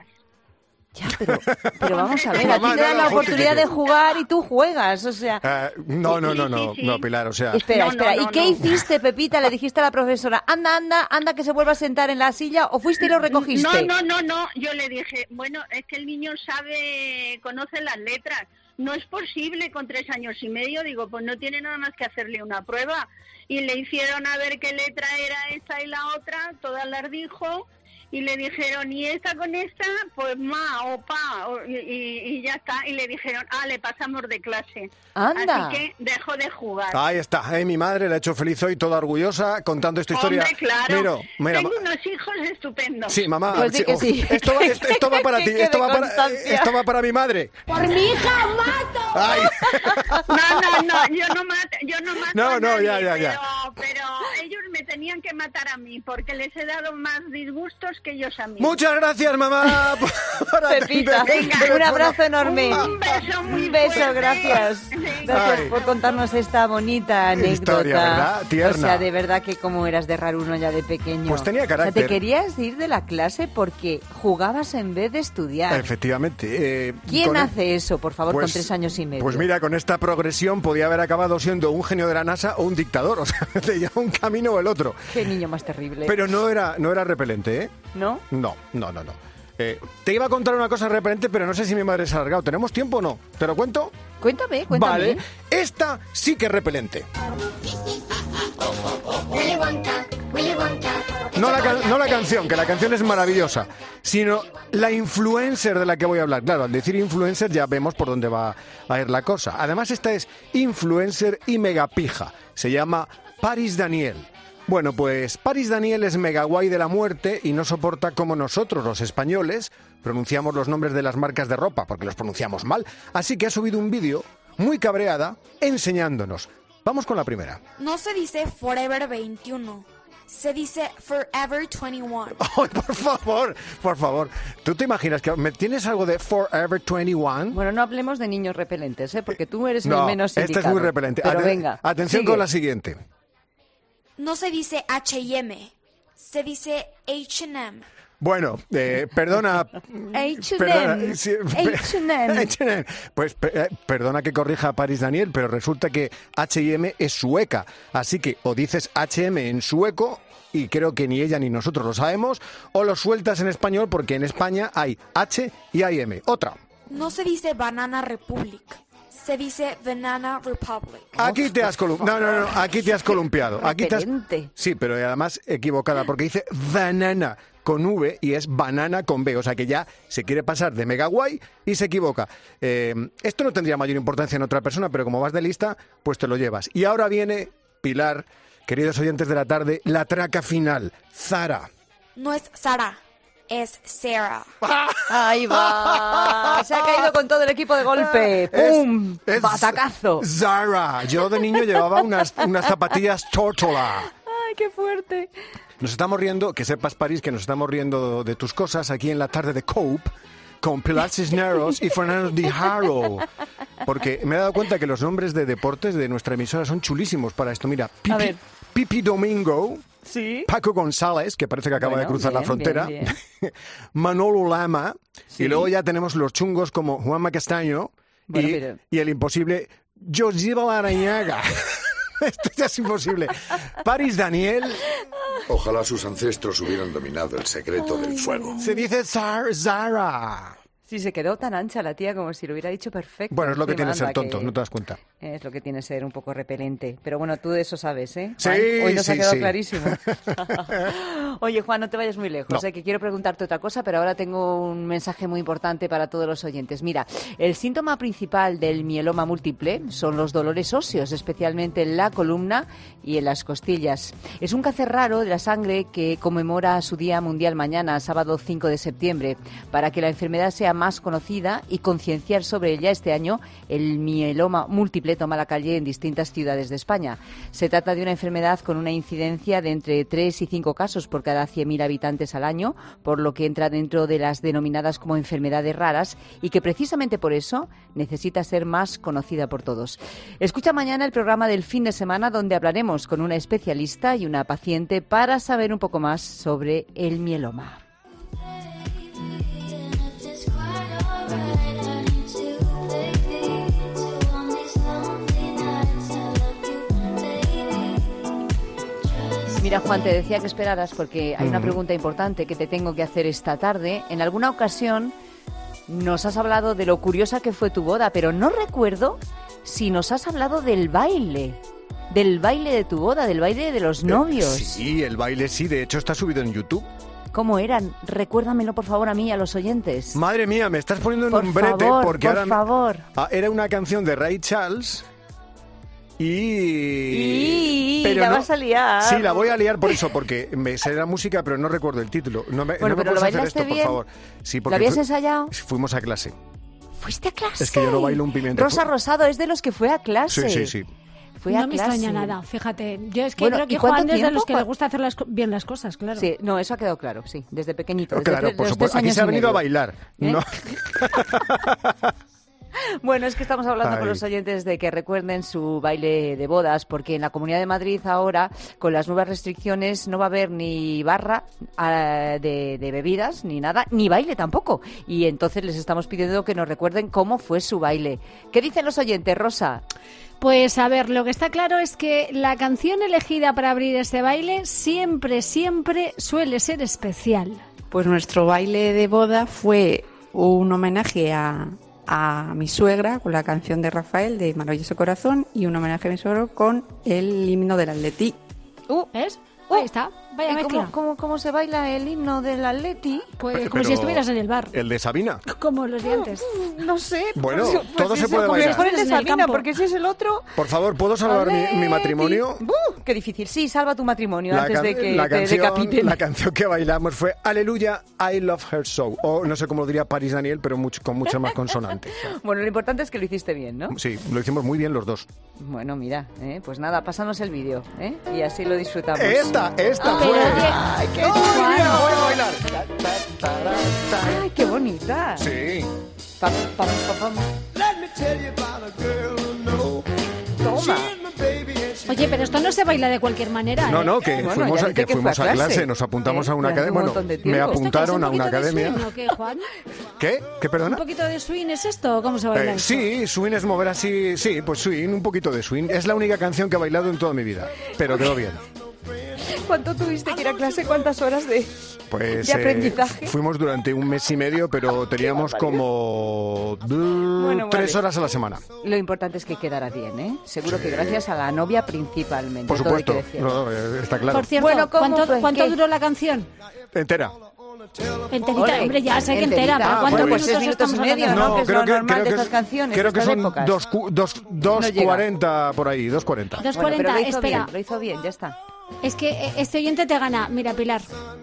[SPEAKER 6] Pero vamos a ver, a ti
[SPEAKER 16] Mamá,
[SPEAKER 6] te dan
[SPEAKER 16] no,
[SPEAKER 6] la
[SPEAKER 16] no,
[SPEAKER 6] oportunidad
[SPEAKER 16] justifique.
[SPEAKER 6] de jugar y tú juegas, o sea...
[SPEAKER 16] No, Pilar, o sea...
[SPEAKER 6] Espera, ¿y qué hiciste, Pepita? ¿Le dijiste a la profesora, anda, que se vuelva a sentar en la silla, o fuiste y lo recogiste?
[SPEAKER 19] No, yo le dije, bueno, es que el niño conoce las letras. No es posible con 3 años y medio, digo, pues no tiene nada más que hacerle una prueba. Y le hicieron a ver qué letra era esta y la otra, todas las dijo, y le dijeron, ¿y esta con esta? Pues ma o pa, y ya está. Y le dijeron, le pasamos de clase.
[SPEAKER 6] Anda.
[SPEAKER 19] Así que dejó de jugar.
[SPEAKER 16] Ahí está, mi madre la ha hecho feliz hoy, toda orgullosa, contando esta historia.
[SPEAKER 19] Hombre, claro.
[SPEAKER 16] Mira,
[SPEAKER 19] Tengo unos hijos estupendos.
[SPEAKER 16] sí, mamá,
[SPEAKER 6] Pues di que sí.
[SPEAKER 16] Esto va para ti,
[SPEAKER 6] Que
[SPEAKER 16] esto
[SPEAKER 6] quede
[SPEAKER 16] va
[SPEAKER 6] constancia.
[SPEAKER 16] para mi madre.
[SPEAKER 19] Por mi hija mato.
[SPEAKER 16] Ay.
[SPEAKER 19] No, yo no mato
[SPEAKER 16] No,
[SPEAKER 19] a
[SPEAKER 16] no,
[SPEAKER 19] nadie,
[SPEAKER 16] ya.
[SPEAKER 19] Pero ellos me tenían que matar a mí porque les he dado más disgustos que ellos a mí.
[SPEAKER 16] Muchas gracias, mamá.
[SPEAKER 6] Pepita, un abrazo enorme.
[SPEAKER 19] Un beso muy
[SPEAKER 6] Un beso,
[SPEAKER 19] fuerte.
[SPEAKER 6] gracias. Gracias
[SPEAKER 16] Ay.
[SPEAKER 6] por contarnos esta bonita anécdota.
[SPEAKER 16] Historia, ¿verdad? Tierna.
[SPEAKER 6] O sea, de verdad que como eras de raruno ya de pequeño.
[SPEAKER 16] Pues tenía
[SPEAKER 6] O sea,
[SPEAKER 16] carácter.
[SPEAKER 6] te querías ir de la clase porque jugabas en vez de estudiar.
[SPEAKER 16] Efectivamente.
[SPEAKER 6] ¿Quién hace eso, por favor, con 3 años y medio?
[SPEAKER 16] Pues mira, con esta progresión podía haber acabado siendo un genio de la NASA o un dictador. O sea, le lleva un camino o el otro.
[SPEAKER 6] Qué niño más terrible.
[SPEAKER 16] Pero no era repelente, ¿eh?
[SPEAKER 6] ¿No?
[SPEAKER 16] No. Te iba a contar una cosa repelente, pero no sé si mi madre se ha alargado. ¿Tenemos tiempo o no? ¿Te lo cuento?
[SPEAKER 6] Cuéntame.
[SPEAKER 16] Vale. Esta sí que es repelente. No la canción, que la canción es maravillosa, sino la influencer de la que voy a hablar. Claro, al decir influencer ya vemos por dónde va a ir la cosa. Además, esta es influencer y megapija. Se llama Paris Daniel. Bueno, pues Paris Daniel es mega guay de la muerte y no soporta como nosotros, los españoles, pronunciamos los nombres de las marcas de ropa, porque los pronunciamos mal. Así que ha subido un vídeo muy cabreada enseñándonos. Vamos con la primera.
[SPEAKER 20] No se dice Forever 21, se dice Forever 21.
[SPEAKER 16] ¡Ay, por favor! ¿Tú te imaginas que tienes algo de Forever 21?
[SPEAKER 6] Bueno, no hablemos de niños repelentes, ¿eh? Porque tú eres
[SPEAKER 16] No,
[SPEAKER 6] el menos
[SPEAKER 16] esta
[SPEAKER 6] indicado.
[SPEAKER 16] es muy repelente.
[SPEAKER 6] Pero venga,
[SPEAKER 16] Atención
[SPEAKER 6] sigue.
[SPEAKER 16] con la siguiente.
[SPEAKER 20] No se dice H&M, se dice H&M.
[SPEAKER 16] Bueno, perdona.
[SPEAKER 6] H&M.
[SPEAKER 16] sí,
[SPEAKER 6] H&M.
[SPEAKER 16] H&M. Pues perdona que corrija a Paris Daniel, pero resulta que H&M es sueca. Así que o dices H&M en sueco, y creo que ni ella ni nosotros lo sabemos, o lo sueltas en español porque en España hay H y hay M. Otra.
[SPEAKER 20] No se dice Banana Republic, se dice Banana Republic.
[SPEAKER 16] Aquí te has columpiado. No, aquí te has columpiado. Aquí te has...
[SPEAKER 6] Repelente.
[SPEAKER 16] Sí, pero además equivocada, porque dice banana con V y es banana con B. O sea que ya se quiere pasar de mega guay y se equivoca. Esto no tendría mayor importancia en otra persona, pero como vas de lista, pues te lo llevas. Y ahora viene, Pilar, queridos oyentes de la tarde, la traca final. Zara.
[SPEAKER 20] No es Sara, es Sarah.
[SPEAKER 6] Ahí va. Se ha caído con todo el equipo de golpe. ¡Pum!
[SPEAKER 16] Es
[SPEAKER 6] ¡Batacazo!
[SPEAKER 16] Zara. Yo de niño llevaba unas zapatillas Tortola.
[SPEAKER 6] ¡Ay, qué fuerte!
[SPEAKER 16] Nos estamos riendo, que sepas, París, que nos estamos riendo de tus cosas aquí en la tarde de Cope con Pilar Cisneros y Fernando Di Haro. Porque me he dado cuenta que los nombres de deportes de nuestra emisora son chulísimos para esto. Mira, Pipi Domingo,
[SPEAKER 6] ¿Sí?
[SPEAKER 16] Paco González, que parece que acaba de cruzar la frontera,
[SPEAKER 6] bien.
[SPEAKER 16] Manolo Lama,
[SPEAKER 6] Sí.
[SPEAKER 16] y luego ya tenemos los chungos como Juanma Castaño y el imposible Joseba Larrañaga. Esto ya es imposible. Paris Daniel.
[SPEAKER 21] Ojalá sus ancestros hubieran dominado el secreto del fuego.
[SPEAKER 16] Se dice Zara.
[SPEAKER 6] Sí, se quedó tan ancha la tía como si lo hubiera dicho perfecto.
[SPEAKER 16] Bueno, es lo que tiene
[SPEAKER 6] Encima,
[SPEAKER 16] ser
[SPEAKER 6] anda,
[SPEAKER 16] tonto,
[SPEAKER 6] que
[SPEAKER 16] no te das cuenta.
[SPEAKER 6] Es lo que tiene ser un poco repelente. Pero bueno, tú de eso sabes, ¿eh?
[SPEAKER 16] Sí,
[SPEAKER 6] Juan? Hoy nos ha
[SPEAKER 16] sí,
[SPEAKER 6] quedado
[SPEAKER 16] sí.
[SPEAKER 6] clarísimo. Oye, Juan, no te vayas muy lejos,
[SPEAKER 16] No.
[SPEAKER 6] que quiero preguntarte otra cosa, pero ahora tengo un mensaje muy importante para todos los oyentes. Mira, el síntoma principal del mieloma múltiple son los dolores óseos, especialmente en la columna y en las costillas. Es un cáncer raro de la sangre que conmemora su Día Mundial mañana, sábado 5 de septiembre. Para que la enfermedad sea más conocida y concienciar sobre ella, este año el mieloma múltiple toma la calle en distintas ciudades de España. Se trata de una enfermedad con una incidencia de entre 3 y 5 casos por cada 100.000 habitantes al año, por lo que entra dentro de las denominadas como enfermedades raras y que precisamente por eso necesita ser más conocida por todos. Escucha mañana el programa del fin de semana, donde hablaremos con una especialista y una paciente para saber un poco más sobre el mieloma. Mira, Juan, te decía que esperaras porque hay una pregunta importante que te tengo que hacer esta tarde. En alguna ocasión nos has hablado de lo curiosa que fue tu boda, pero no recuerdo si nos has hablado del baile de tu boda, del baile de los novios.
[SPEAKER 16] Sí, el baile sí, de hecho está subido en YouTube.
[SPEAKER 6] ¿Cómo eran? Recuérdamelo, por favor, a mí y a los oyentes.
[SPEAKER 16] Madre mía, me estás poniendo en
[SPEAKER 6] Por
[SPEAKER 16] un brete
[SPEAKER 6] favor,
[SPEAKER 16] porque
[SPEAKER 6] por
[SPEAKER 16] ahora...
[SPEAKER 6] favor.
[SPEAKER 16] Era una canción de Ray Charles
[SPEAKER 6] Y
[SPEAKER 16] pero
[SPEAKER 6] la
[SPEAKER 16] no-
[SPEAKER 6] vas a liar.
[SPEAKER 16] Sí, la voy a liar por eso, porque me sé la música, pero no recuerdo el título. No me,
[SPEAKER 6] Bueno,
[SPEAKER 16] no me
[SPEAKER 6] pero ¿lo
[SPEAKER 16] puedes hacer
[SPEAKER 6] bailaste
[SPEAKER 16] esto,
[SPEAKER 6] bien?
[SPEAKER 16] por favor. Sí,
[SPEAKER 6] ¿Lo
[SPEAKER 16] porque
[SPEAKER 6] habías ensayado?
[SPEAKER 16] fuimos a clase.
[SPEAKER 6] ¿Fuiste a clase?
[SPEAKER 16] Es que yo no bailo un pimiento.
[SPEAKER 6] Rosa Rosado es de los que fue a clase.
[SPEAKER 16] Sí, sí, sí.
[SPEAKER 6] Fue a
[SPEAKER 22] No me
[SPEAKER 6] clase.
[SPEAKER 22] extraña nada, fíjate. Yo es que
[SPEAKER 6] Bueno,
[SPEAKER 22] creo
[SPEAKER 6] ¿y
[SPEAKER 22] que
[SPEAKER 6] cuánto
[SPEAKER 22] Juan es de
[SPEAKER 6] tiempo?
[SPEAKER 22] los que le gusta hacer bien las cosas, claro.
[SPEAKER 6] Sí, no, eso ha quedado claro, sí, desde pequeñito.
[SPEAKER 16] Pero
[SPEAKER 6] desde
[SPEAKER 16] claro, por
[SPEAKER 6] los
[SPEAKER 16] supuesto.
[SPEAKER 6] 3
[SPEAKER 16] Aquí
[SPEAKER 6] años
[SPEAKER 16] se ha
[SPEAKER 6] y
[SPEAKER 16] venido a
[SPEAKER 6] medio.
[SPEAKER 16] bailar.
[SPEAKER 6] ¿Eh?
[SPEAKER 16] No.
[SPEAKER 6] Bueno, es que estamos hablando con
[SPEAKER 16] Ay.
[SPEAKER 6] los oyentes de que recuerden su baile de bodas, porque en la Comunidad de Madrid ahora, con las nuevas restricciones, no va a haber ni barra de bebidas, ni nada, ni baile tampoco. Y entonces les estamos pidiendo que nos recuerden cómo fue su baile. ¿Qué dicen los oyentes, Rosa?
[SPEAKER 22] Pues a ver, lo que está claro es que la canción elegida para abrir este baile siempre suele ser especial.
[SPEAKER 23] Pues nuestro baile de boda fue un homenaje a mi suegra con la canción de Rafael de Maravilloso Corazón y un homenaje a mi suegro con el himno del Atleti.
[SPEAKER 22] ¿Ves? Ahí está, vaya
[SPEAKER 6] ¿Y
[SPEAKER 22] mezcla.
[SPEAKER 6] cómo se baila el himno del Atleti?
[SPEAKER 22] Pues como si estuvieras en el bar,
[SPEAKER 16] El de Sabina.
[SPEAKER 22] como los de antes.
[SPEAKER 6] No sé.
[SPEAKER 16] Bueno,
[SPEAKER 6] pues
[SPEAKER 16] todo se puede
[SPEAKER 6] como
[SPEAKER 16] bailar.
[SPEAKER 6] mejor el de
[SPEAKER 22] En el
[SPEAKER 6] Sabina,
[SPEAKER 22] campo.
[SPEAKER 6] porque si es el otro...
[SPEAKER 16] Por favor, ¿puedo salvar mi matrimonio?
[SPEAKER 6] Qué difícil. Sí, salva tu matrimonio
[SPEAKER 16] La,
[SPEAKER 6] antes
[SPEAKER 16] can-
[SPEAKER 6] de que
[SPEAKER 16] la
[SPEAKER 6] te
[SPEAKER 16] canción,
[SPEAKER 6] decapiten.
[SPEAKER 16] la canción que bailamos fue Aleluya, I Love Her So. O no sé cómo lo diría Paris Daniel, pero con muchas más consonantes.
[SPEAKER 6] Bueno, lo importante es que lo hiciste bien, ¿no?
[SPEAKER 16] Sí, lo hicimos muy bien los dos.
[SPEAKER 6] Bueno, mira, pues nada, pásanos el vídeo, y así lo disfrutamos.
[SPEAKER 16] Esta fue.
[SPEAKER 6] ¡Ay, qué
[SPEAKER 16] ¡Ay, mira, voy a bailar!
[SPEAKER 6] ¡Ay, qué bonita!
[SPEAKER 16] Sí.
[SPEAKER 6] Pam, pam, pam, pam. Toma.
[SPEAKER 22] Oye, pero esto no se baila de cualquier manera,
[SPEAKER 16] No,
[SPEAKER 22] ¿eh?
[SPEAKER 16] no, que
[SPEAKER 6] Bueno,
[SPEAKER 16] fuimos,
[SPEAKER 6] ya
[SPEAKER 16] a,
[SPEAKER 6] dice que
[SPEAKER 16] fuimos
[SPEAKER 6] fue
[SPEAKER 16] a
[SPEAKER 6] a
[SPEAKER 16] clase,
[SPEAKER 6] clase.
[SPEAKER 16] nos apuntamos a una
[SPEAKER 6] Durante
[SPEAKER 16] academia.
[SPEAKER 6] un
[SPEAKER 16] Bueno,
[SPEAKER 6] montón de
[SPEAKER 16] me
[SPEAKER 6] tiempo.
[SPEAKER 16] apuntaron a
[SPEAKER 22] ¿Un
[SPEAKER 16] una
[SPEAKER 22] poquito de
[SPEAKER 16] academia.
[SPEAKER 22] swing o qué, Juan?
[SPEAKER 16] ¿Qué? ¿Qué, perdona?
[SPEAKER 22] ¿Un poquito de swing es esto o cómo se baila esto?
[SPEAKER 16] Sí, swing es mover así, sí, pues swing, un poquito de swing. Es la única canción que he bailado en toda mi vida, pero quedó bien.
[SPEAKER 6] ¿Cuánto tuviste que ir a clase? ¿Cuántas horas de
[SPEAKER 16] Pues
[SPEAKER 6] de aprendizaje?
[SPEAKER 16] fuimos durante un mes y medio, pero teníamos como
[SPEAKER 6] Bueno,
[SPEAKER 16] 3
[SPEAKER 6] vale.
[SPEAKER 16] horas a la semana.
[SPEAKER 6] Lo importante es que quedara bien, ¿eh? Seguro que gracias a la novia principalmente.
[SPEAKER 16] Por
[SPEAKER 6] todo hay
[SPEAKER 16] supuesto,
[SPEAKER 6] que decirlo.
[SPEAKER 16] no, está claro.
[SPEAKER 22] Por cierto,
[SPEAKER 6] Bueno, ¿cómo fue?
[SPEAKER 22] ¿cuánto
[SPEAKER 6] ¿Qué?
[SPEAKER 22] duró la canción?
[SPEAKER 16] Entera.
[SPEAKER 22] Enterita,
[SPEAKER 6] Ole,
[SPEAKER 22] hombre, ya sé que
[SPEAKER 6] enterita.
[SPEAKER 22] entera. ¿Para cuántos
[SPEAKER 6] Bueno, pues
[SPEAKER 22] minutos
[SPEAKER 6] 6 minutos y
[SPEAKER 22] estamos
[SPEAKER 6] medio,
[SPEAKER 22] hablando?
[SPEAKER 6] ¿no? Que es lo normal de
[SPEAKER 16] que
[SPEAKER 6] estas canciones,
[SPEAKER 16] creo que
[SPEAKER 6] estas
[SPEAKER 16] son
[SPEAKER 6] épocas.
[SPEAKER 16] 2.40 por ahí, 2.40.
[SPEAKER 22] 2.40,
[SPEAKER 6] Bueno, pero lo hizo
[SPEAKER 22] espera.
[SPEAKER 6] bien, lo hizo bien, ya está.
[SPEAKER 22] Es que este oyente te gana. Mira, Pilar.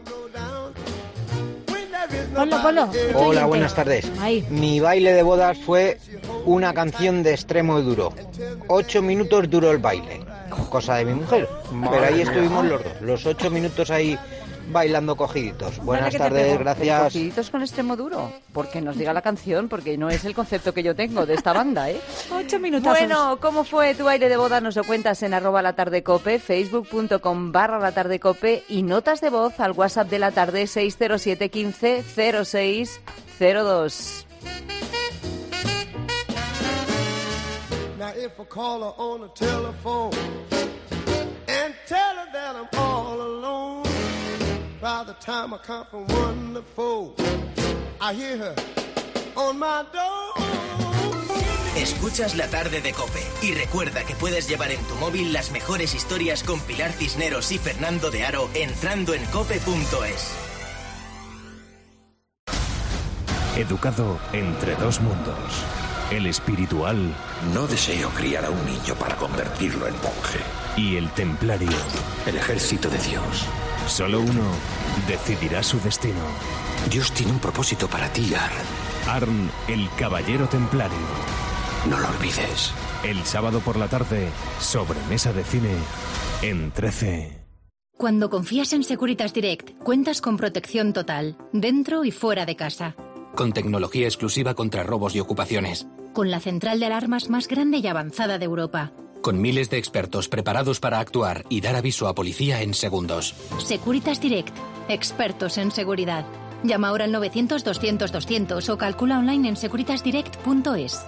[SPEAKER 22] Ponlo. este
[SPEAKER 24] Hola,
[SPEAKER 22] oyente.
[SPEAKER 24] buenas tardes.
[SPEAKER 22] Ahí.
[SPEAKER 24] Mi baile de bodas fue una canción de extremo duro. 8 minutos duró el baile. Cosa de mi mujer. Pero ahí estuvimos los dos. Los 8 minutos ahí bailando cogiditos. Buenas
[SPEAKER 6] Vale,
[SPEAKER 24] tardes,
[SPEAKER 6] pero
[SPEAKER 24] gracias.
[SPEAKER 6] cogiditos con extremo duro, porque nos diga la canción, porque no es el concepto que yo tengo de esta banda, ¿eh?
[SPEAKER 22] 8 minutazos.
[SPEAKER 6] Bueno, ¿cómo fue tu baile de boda? Nos lo cuentas en @latardecope, facebook.com/latardecope y notas de voz al WhatsApp de la tarde 607 15 06 02.
[SPEAKER 1] Now if I call her on the telephone and tell her that I'm all alone, by the time I count from 1 to 4, I hear her on my door.
[SPEAKER 2] Escuchas La Tarde de COPE y recuerda que puedes llevar en tu móvil las mejores historias con Pilar Cisneros y Fernando de Aro entrando en cope.es.
[SPEAKER 4] Educado entre dos mundos. El espiritual.
[SPEAKER 17] No deseo criar a un niño para convertirlo en monje.
[SPEAKER 4] Y el templario.
[SPEAKER 17] El ejército de Dios.
[SPEAKER 4] Solo uno decidirá su destino.
[SPEAKER 17] Dios tiene un propósito para ti, Arn.
[SPEAKER 4] Arn, el caballero templario.
[SPEAKER 17] No lo olvides.
[SPEAKER 4] El sábado por la tarde, sobremesa de cine en 13.
[SPEAKER 5] Cuando confías en Securitas Direct, cuentas con protección total, dentro y fuera de casa.
[SPEAKER 7] Con tecnología exclusiva contra robos y ocupaciones.
[SPEAKER 5] Con la central de alarmas más grande y avanzada de Europa.
[SPEAKER 7] Con miles de expertos preparados para actuar y dar aviso a policía en segundos.
[SPEAKER 5] Securitas Direct, expertos en seguridad. Llama ahora al 900-200-200 o calcula online en securitasdirect.es.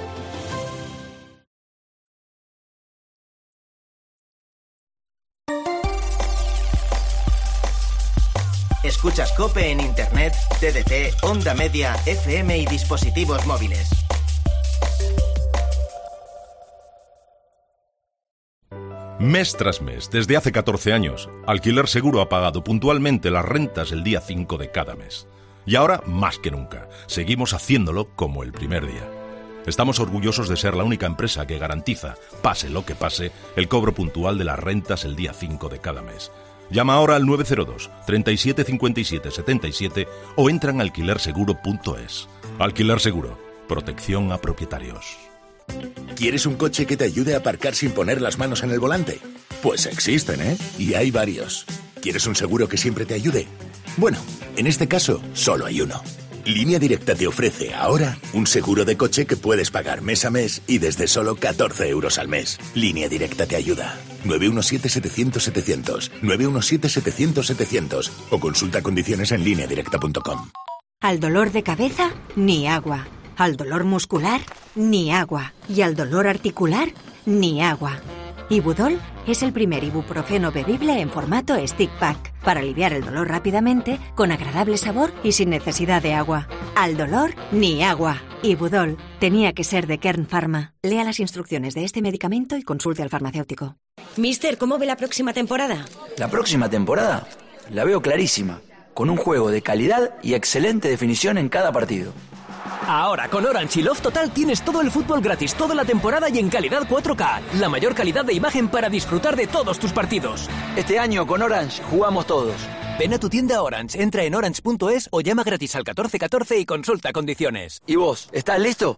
[SPEAKER 2] Escuchas COPE en Internet, TDT, Onda Media, FM y dispositivos móviles.
[SPEAKER 25] Mes tras mes, desde hace 14 años, Alquiler Seguro ha pagado puntualmente las rentas el día 5 de cada mes. Y ahora, más que nunca, seguimos haciéndolo como el primer día. Estamos orgullosos de ser la única empresa que garantiza, pase lo que pase, el cobro puntual de las rentas el día 5 de cada mes. Llama ahora al 902 37 57 77 o entra en alquilerseguro.es. Alquiler Seguro, protección a propietarios.
[SPEAKER 26] ¿Quieres un coche que te ayude a aparcar sin poner las manos en el volante? Pues existen, ¿eh? Y hay varios. ¿Quieres un seguro que siempre te ayude? Bueno, en este caso, solo hay uno. Línea Directa te ofrece ahora un seguro de coche que puedes pagar mes a mes y desde solo 14 euros al mes. Línea Directa te ayuda. 917-700-700, 917-700-700 o consulta condiciones en lineadirecta.com.
[SPEAKER 27] Al dolor de cabeza, ni agua. Al dolor muscular, ni agua. Y al dolor articular, ni agua. Ibudol es el primer ibuprofeno bebible en formato stick pack para aliviar el dolor rápidamente, con agradable sabor y sin necesidad de agua. Al dolor, ni agua. Ibudol tenía que ser de Kern Pharma. Lea las instrucciones de este medicamento y consulte al farmacéutico.
[SPEAKER 28] Mister, ¿cómo ve la próxima temporada?
[SPEAKER 29] La próxima temporada la veo clarísima, con un juego de calidad y excelente definición en cada partido.
[SPEAKER 30] Ahora con Orange y Love Total tienes todo el fútbol gratis toda la temporada y en calidad 4K. La mayor calidad de imagen para disfrutar de todos tus partidos.
[SPEAKER 29] Este año con Orange jugamos todos.
[SPEAKER 30] Ven a tu tienda Orange, entra en orange.es o llama gratis al 1414 y consulta condiciones.
[SPEAKER 29] ¿Y vos, estás listo?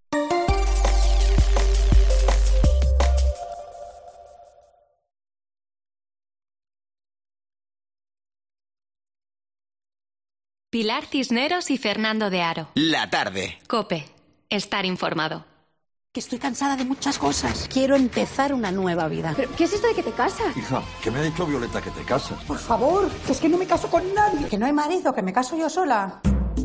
[SPEAKER 3] Pilar Cisneros y Fernando de Aro.
[SPEAKER 2] La tarde.
[SPEAKER 3] COPE. Estar informado.
[SPEAKER 31] Que estoy cansada de muchas cosas. Quiero empezar una nueva vida.
[SPEAKER 32] ¿Pero qué es esto de que te casas?
[SPEAKER 17] Hija, ¿qué me ha dicho Violeta que te casas?
[SPEAKER 31] Por favor, que es que no me caso con nadie. Que no hay marido, que me caso yo sola.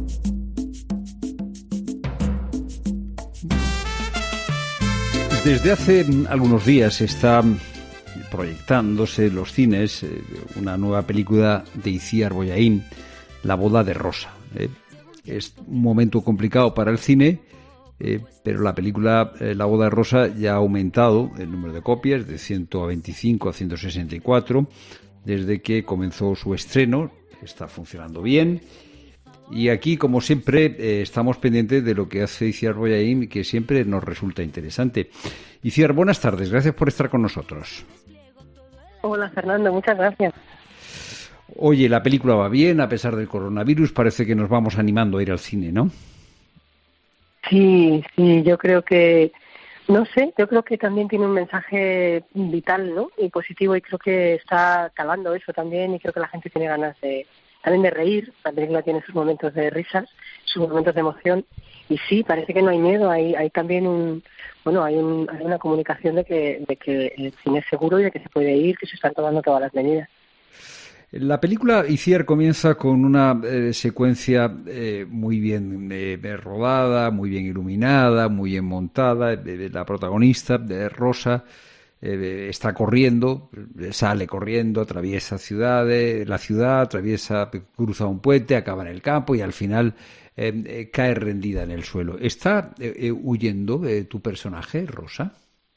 [SPEAKER 33] Desde hace algunos días está proyectándose en los cines una nueva película de Itziar Bollaín, La boda de Rosa. Es un momento complicado para el cine, pero la película La boda de Rosa ya ha aumentado el número de copias de 125 a 164 desde que comenzó su estreno. Está funcionando bien. Y aquí, como siempre, estamos pendientes de lo que hace Itziar Bollaín, que siempre nos resulta interesante. Itziar, buenas tardes. Gracias por estar con nosotros.
[SPEAKER 34] Hola, Fernando. Muchas gracias.
[SPEAKER 33] Oye, la película va bien, a pesar del coronavirus, parece que nos vamos animando a ir al cine, ¿no?
[SPEAKER 34] Sí, yo creo que No sé, yo creo que también tiene un mensaje vital, ¿no? Y positivo, y creo que está calando eso también, y creo que la gente tiene ganas también de reír. La película tiene sus momentos de risas, sus momentos de emoción, y sí, parece que no hay miedo, hay también hay una comunicación de que el cine es seguro y de que se puede ir, que se están tomando todas las medidas.
[SPEAKER 33] La película Itziar comienza con una secuencia muy bien rodada, muy bien iluminada, muy bien montada. La protagonista, Rosa, está corriendo, sale corriendo, atraviesa la ciudad, cruza un puente, acaba en el campo y al final cae rendida en el suelo. ¿Está huyendo tu personaje, Rosa?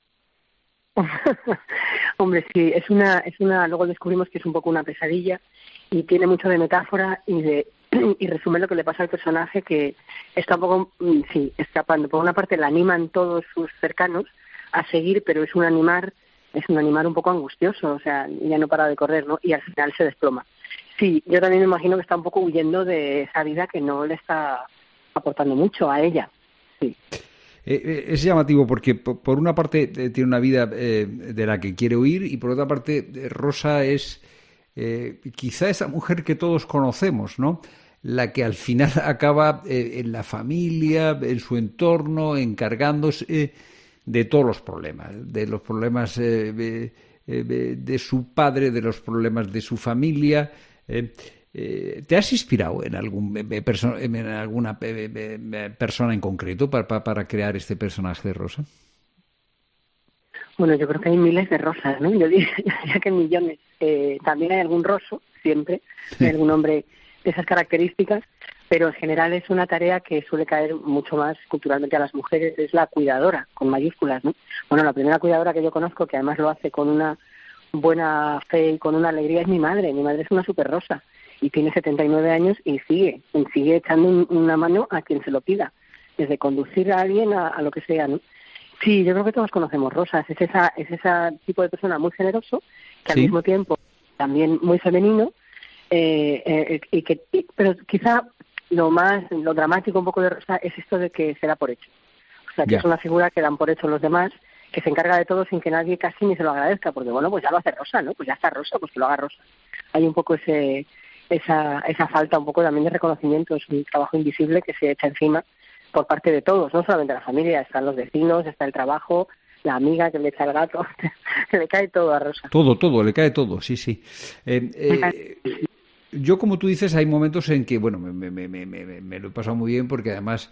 [SPEAKER 34] Hombre, sí, es una. Luego descubrimos que es un poco una pesadilla y tiene mucho de metáfora y resume lo que le pasa al personaje, que está un poco, escapando. Por una parte, la animan todos sus cercanos a seguir, pero es un animar un poco angustioso, o sea, ya no para de correr, ¿no? Y al final se desploma. Sí, yo también me imagino que está un poco huyendo de esa vida que no le está aportando mucho a ella. Sí.
[SPEAKER 33] Es llamativo porque por una parte tiene una vida de la que quiere huir y por otra parte Rosa es quizá esa mujer que todos conocemos, ¿no? La que al final acaba en la familia, en su entorno, encargándose de todos los problemas, de los problemas de su padre, de los problemas de su familia. ¿Te has inspirado en alguna persona en concreto para crear este personaje de Rosa?
[SPEAKER 34] Bueno, yo creo que hay miles de Rosas, ¿no? Yo diría que millones. También hay algún Roso, siempre, hay algún hombre de esas características, pero en general es una tarea que suele caer mucho más culturalmente a las mujeres, es la cuidadora, con mayúsculas, ¿no? Bueno, la primera cuidadora que yo conozco, que además lo hace con una buena fe y con una alegría, es mi madre. Mi madre es una super Rosa y tiene 79 años y sigue echando una mano a quien se lo pida, desde conducir a alguien a lo que sea, ¿no? Sí, yo creo que todos conocemos Rosas, es ese tipo de persona muy generoso, que al mismo tiempo también muy femenino, pero quizá lo dramático un poco de Rosa es esto de que se da por hecho. O sea, que es una figura que dan por hecho los demás, que se encarga de todo sin que nadie casi ni se lo agradezca, porque bueno, pues ya lo hace Rosa, ¿no? Pues ya está Rosa, pues que lo haga Rosa. Hay un poco esa falta un poco también de reconocimiento, es un trabajo invisible que se echa encima por parte de todos, no solamente la familia, están los vecinos, está el trabajo, la amiga que le echa el gato, que le cae todo a Rosa.
[SPEAKER 33] Todo, le cae todo, sí. Yo, como tú dices, hay momentos en que, bueno, me lo he pasado muy bien porque además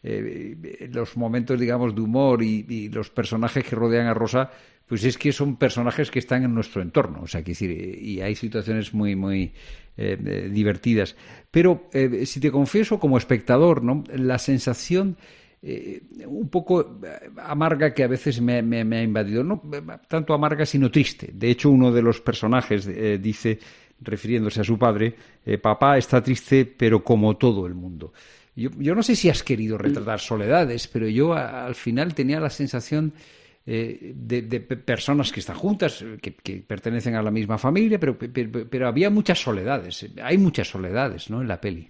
[SPEAKER 33] los momentos, digamos, de humor y los personajes que rodean a Rosa, pues es que son personajes que están en nuestro entorno, o sea, que decir, y hay situaciones muy divertidas. Pero si te confieso, como espectador, ¿no? La sensación un poco amarga que a veces me ha invadido, no tanto amarga sino triste. De hecho, uno de los personajes dice, refiriéndose a su padre, papá está triste, pero como todo el mundo. Yo no sé si has querido retratar soledades, pero yo al final tenía la sensación de personas que están juntas, que pertenecen a la misma familia, pero había muchas soledades. Hay muchas soledades, ¿no?, en la peli.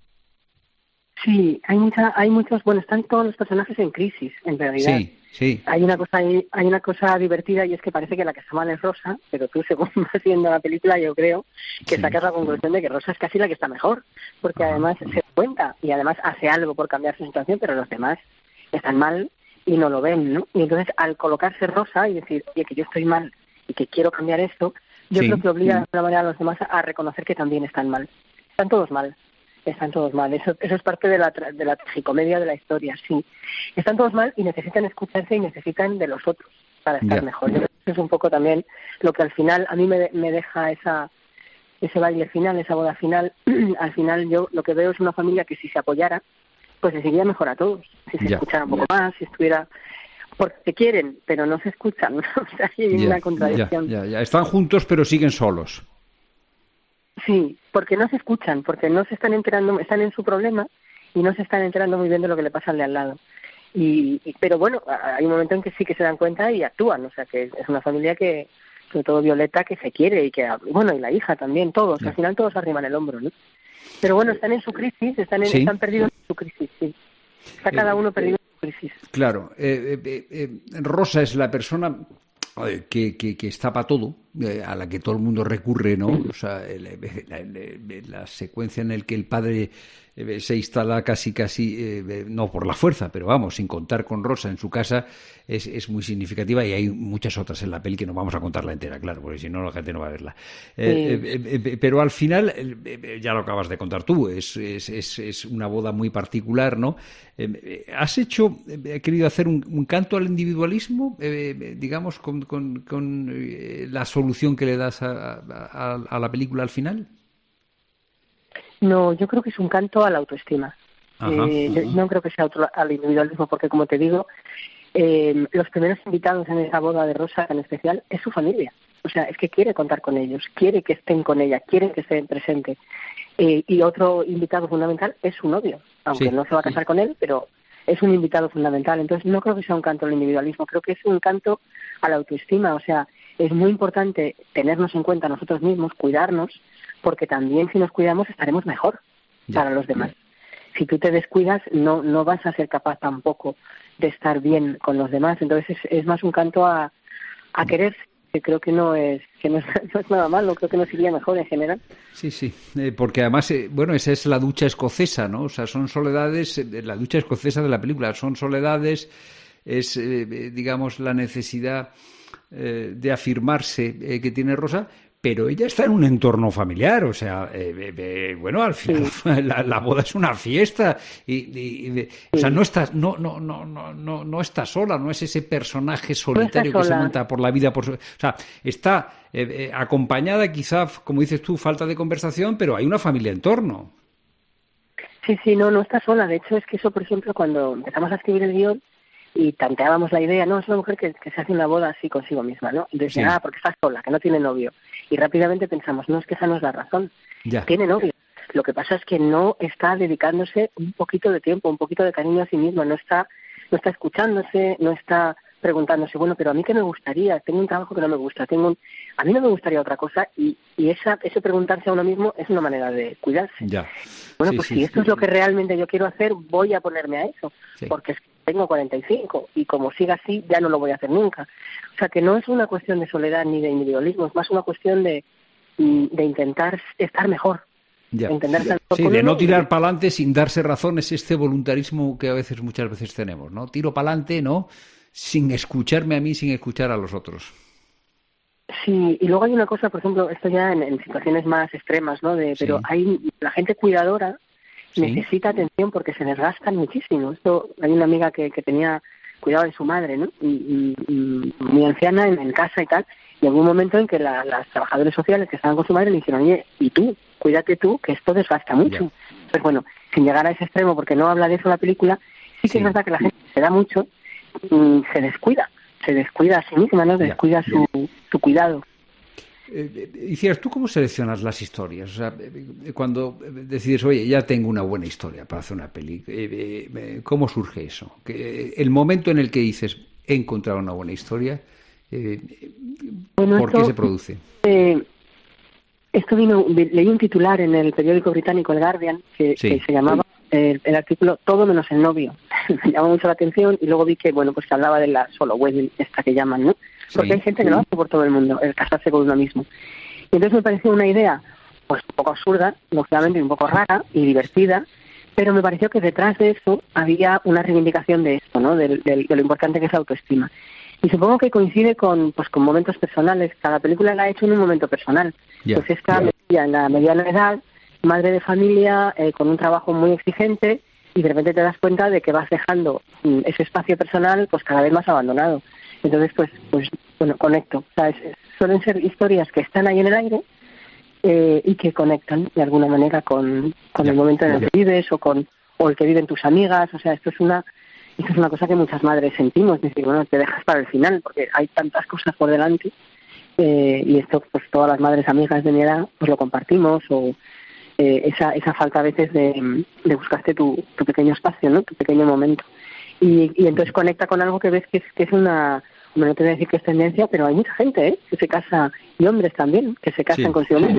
[SPEAKER 34] Sí, hay muchos. Bueno, están todos los personajes en crisis, en realidad. Sí. Hay una cosa divertida, y es que parece que la que está mal es Rosa, pero tú, según vas viendo la película, yo creo que sacas la conclusión de que Rosa es casi la que está mejor, porque además se da cuenta y además hace algo por cambiar su situación, pero los demás están mal y no lo ven, ¿no? Y entonces, al colocarse Rosa y decir, oye, que yo estoy mal y que quiero cambiar esto, yo creo que obliga de alguna manera a los demás a reconocer que también están mal. Están todos mal. Eso es parte de la tragicomedia de la historia, sí. Están todos mal y necesitan escucharse y necesitan de los otros para estar mejor. Yo creo que eso es un poco también lo que al final a mí me deja ese baile final, esa boda final. Al final yo lo que veo es una familia que si se apoyara, pues les iría mejor a todos. Si se escuchara un poco más, si estuviera... Porque se quieren, pero no se escuchan, ¿no? O sea, hay una contradicción.
[SPEAKER 33] Ya. Están juntos, pero siguen solos.
[SPEAKER 34] Sí, porque no se escuchan, porque no se están enterando, están en su problema y no se están enterando muy bien de lo que le pasa al de al lado. Pero bueno, hay un momento en que sí que se dan cuenta y actúan, o sea, que es una familia que, sobre todo Violeta, que se quiere y y la hija también, todos, al final todos arriman el hombro, ¿no? Pero bueno, están en su crisis, están perdidos en su crisis, sí. Está cada uno perdido en su crisis.
[SPEAKER 33] Claro. Rosa es la persona que está para todo, a la que todo el mundo recurre, ¿no? O sea, la secuencia en la que el padre se instala casi, no por la fuerza, pero vamos, sin contar con Rosa en su casa, es muy significativa, y hay muchas otras en la peli que no vamos a contarla entera, claro, porque si no la gente no va a verla. Pero al final, ya lo acabas de contar tú, es una boda muy particular, ¿no? ¿Has querido hacer un canto al individualismo, digamos, con la solución que le das a la película al final?
[SPEAKER 34] No, yo creo que es un canto a la autoestima. No creo que sea al individualismo, porque como te digo, los primeros invitados en esa boda de Rosa en especial es su familia. O sea, es que quiere contar con ellos, quiere que estén con ella, quiere que estén presentes. Y otro invitado fundamental es su novio, aunque no se va a casar con él, pero es un invitado fundamental. Entonces no creo que sea un canto al individualismo, creo que es un canto a la autoestima. O sea, es muy importante tenernos en cuenta nosotros mismos, cuidarnos, porque también si nos cuidamos estaremos mejor para los demás. Si tú te descuidas, no vas a ser capaz tampoco de estar bien con los demás. Entonces es más un canto a quererse, que creo que no es nada malo, creo que nos iría mejor en general.
[SPEAKER 33] Sí, porque además, esa es la ducha escocesa, ¿no? O sea, son soledades, la ducha escocesa de la película, son soledades, es, digamos, la necesidad de afirmarse que tiene Rosa, pero ella está en un entorno familiar, o sea, al final la boda es una fiesta o sea, no está sola, no es ese personaje solitario que se monta por la vida, o sea, está acompañada, quizá, como dices tú, falta de conversación, pero hay una familia en torno.
[SPEAKER 34] Sí, no está sola. De hecho, es que eso, por ejemplo, cuando empezamos a escribir el guión y tanteábamos la idea, no, es una mujer que se hace una boda así consigo misma, ¿no? Entonces, porque está sola, que no tiene novio. Y rápidamente pensamos, no, es que esa no es la razón. Tiene novio. Lo que pasa es que no está dedicándose un poquito de tiempo, un poquito de cariño a sí misma, no está escuchándose, no está preguntándose, bueno, pero a mí qué me gustaría, tengo un trabajo que no me gusta, a mí no me gustaría otra cosa, y ese preguntarse a uno mismo es una manera de cuidarse. Si esto es lo que realmente yo quiero hacer, voy a ponerme a eso, porque es que tengo 45 y como siga así ya no lo voy a hacer nunca. O sea, que no es una cuestión de soledad ni de individualismo, es más una cuestión de intentar estar mejor.
[SPEAKER 33] De no tirar para adelante sin darse razones, este voluntarismo que muchas veces tenemos, ¿no? Tiro para adelante, ¿no? Sin escucharme a mí, sin escuchar a los otros.
[SPEAKER 34] Sí, y luego hay una cosa, por ejemplo, esto ya en situaciones más extremas, ¿no? Pero la gente cuidadora necesita atención porque se desgastan muchísimo. Hay una amiga que tenía cuidado de su madre, ¿no? Y muy anciana en casa y tal, y hubo un momento en que las trabajadoras sociales que estaban con su madre le dijeron, oye, ¿y tú? Cuídate tú, que esto desgasta mucho. Entonces, bueno, sin llegar a ese extremo, porque no habla de eso la película, sí que es verdad que la gente se da mucho y se descuida a sí misma, ¿no? Descuida su cuidado.
[SPEAKER 33] Iciar, ¿tú cómo seleccionas las historias? O sea, cuando decides, oye, ya tengo una buena historia para hacer una peli, ¿cómo surge eso? El momento en el que dices, he encontrado una buena historia, ¿por qué se produce?
[SPEAKER 34] Leí un titular en el periódico británico El Guardian que se llamaba el artículo Todo menos el novio. Me llamó mucho la atención y luego vi que, pues que hablaba de la solo wedding, esta que llaman, ¿no? Porque hay gente que lo hace por todo el mundo, el casarse con uno mismo. Y entonces me pareció una idea, pues un poco absurda, lógicamente un poco rara y divertida, pero me pareció que detrás de eso había una reivindicación de esto, ¿no? De lo importante que es la autoestima. Y supongo que coincide con momentos personales. Cada película la ha hecho en un momento personal. Pues esta en la mediana edad, madre de familia, con un trabajo muy exigente, y de repente te das cuenta de que vas dejando ese espacio personal pues cada vez más abandonado. Entonces, pues conecto. O sea, suelen ser historias que están ahí en el aire y que conectan de alguna manera con el momento en el que vives o el que viven tus amigas. O sea, esto es una cosa que muchas madres sentimos. Es decir, te dejas para el final porque hay tantas cosas por delante y esto, pues todas las madres amigas de mi edad pues lo compartimos, o esa falta a veces de buscarte tu pequeño espacio, ¿no? Tu pequeño momento. Y entonces conecta con algo que ves que es una... No te voy a decir que es tendencia, pero hay mucha gente que se casa, y hombres también, que se casan consigo mismos.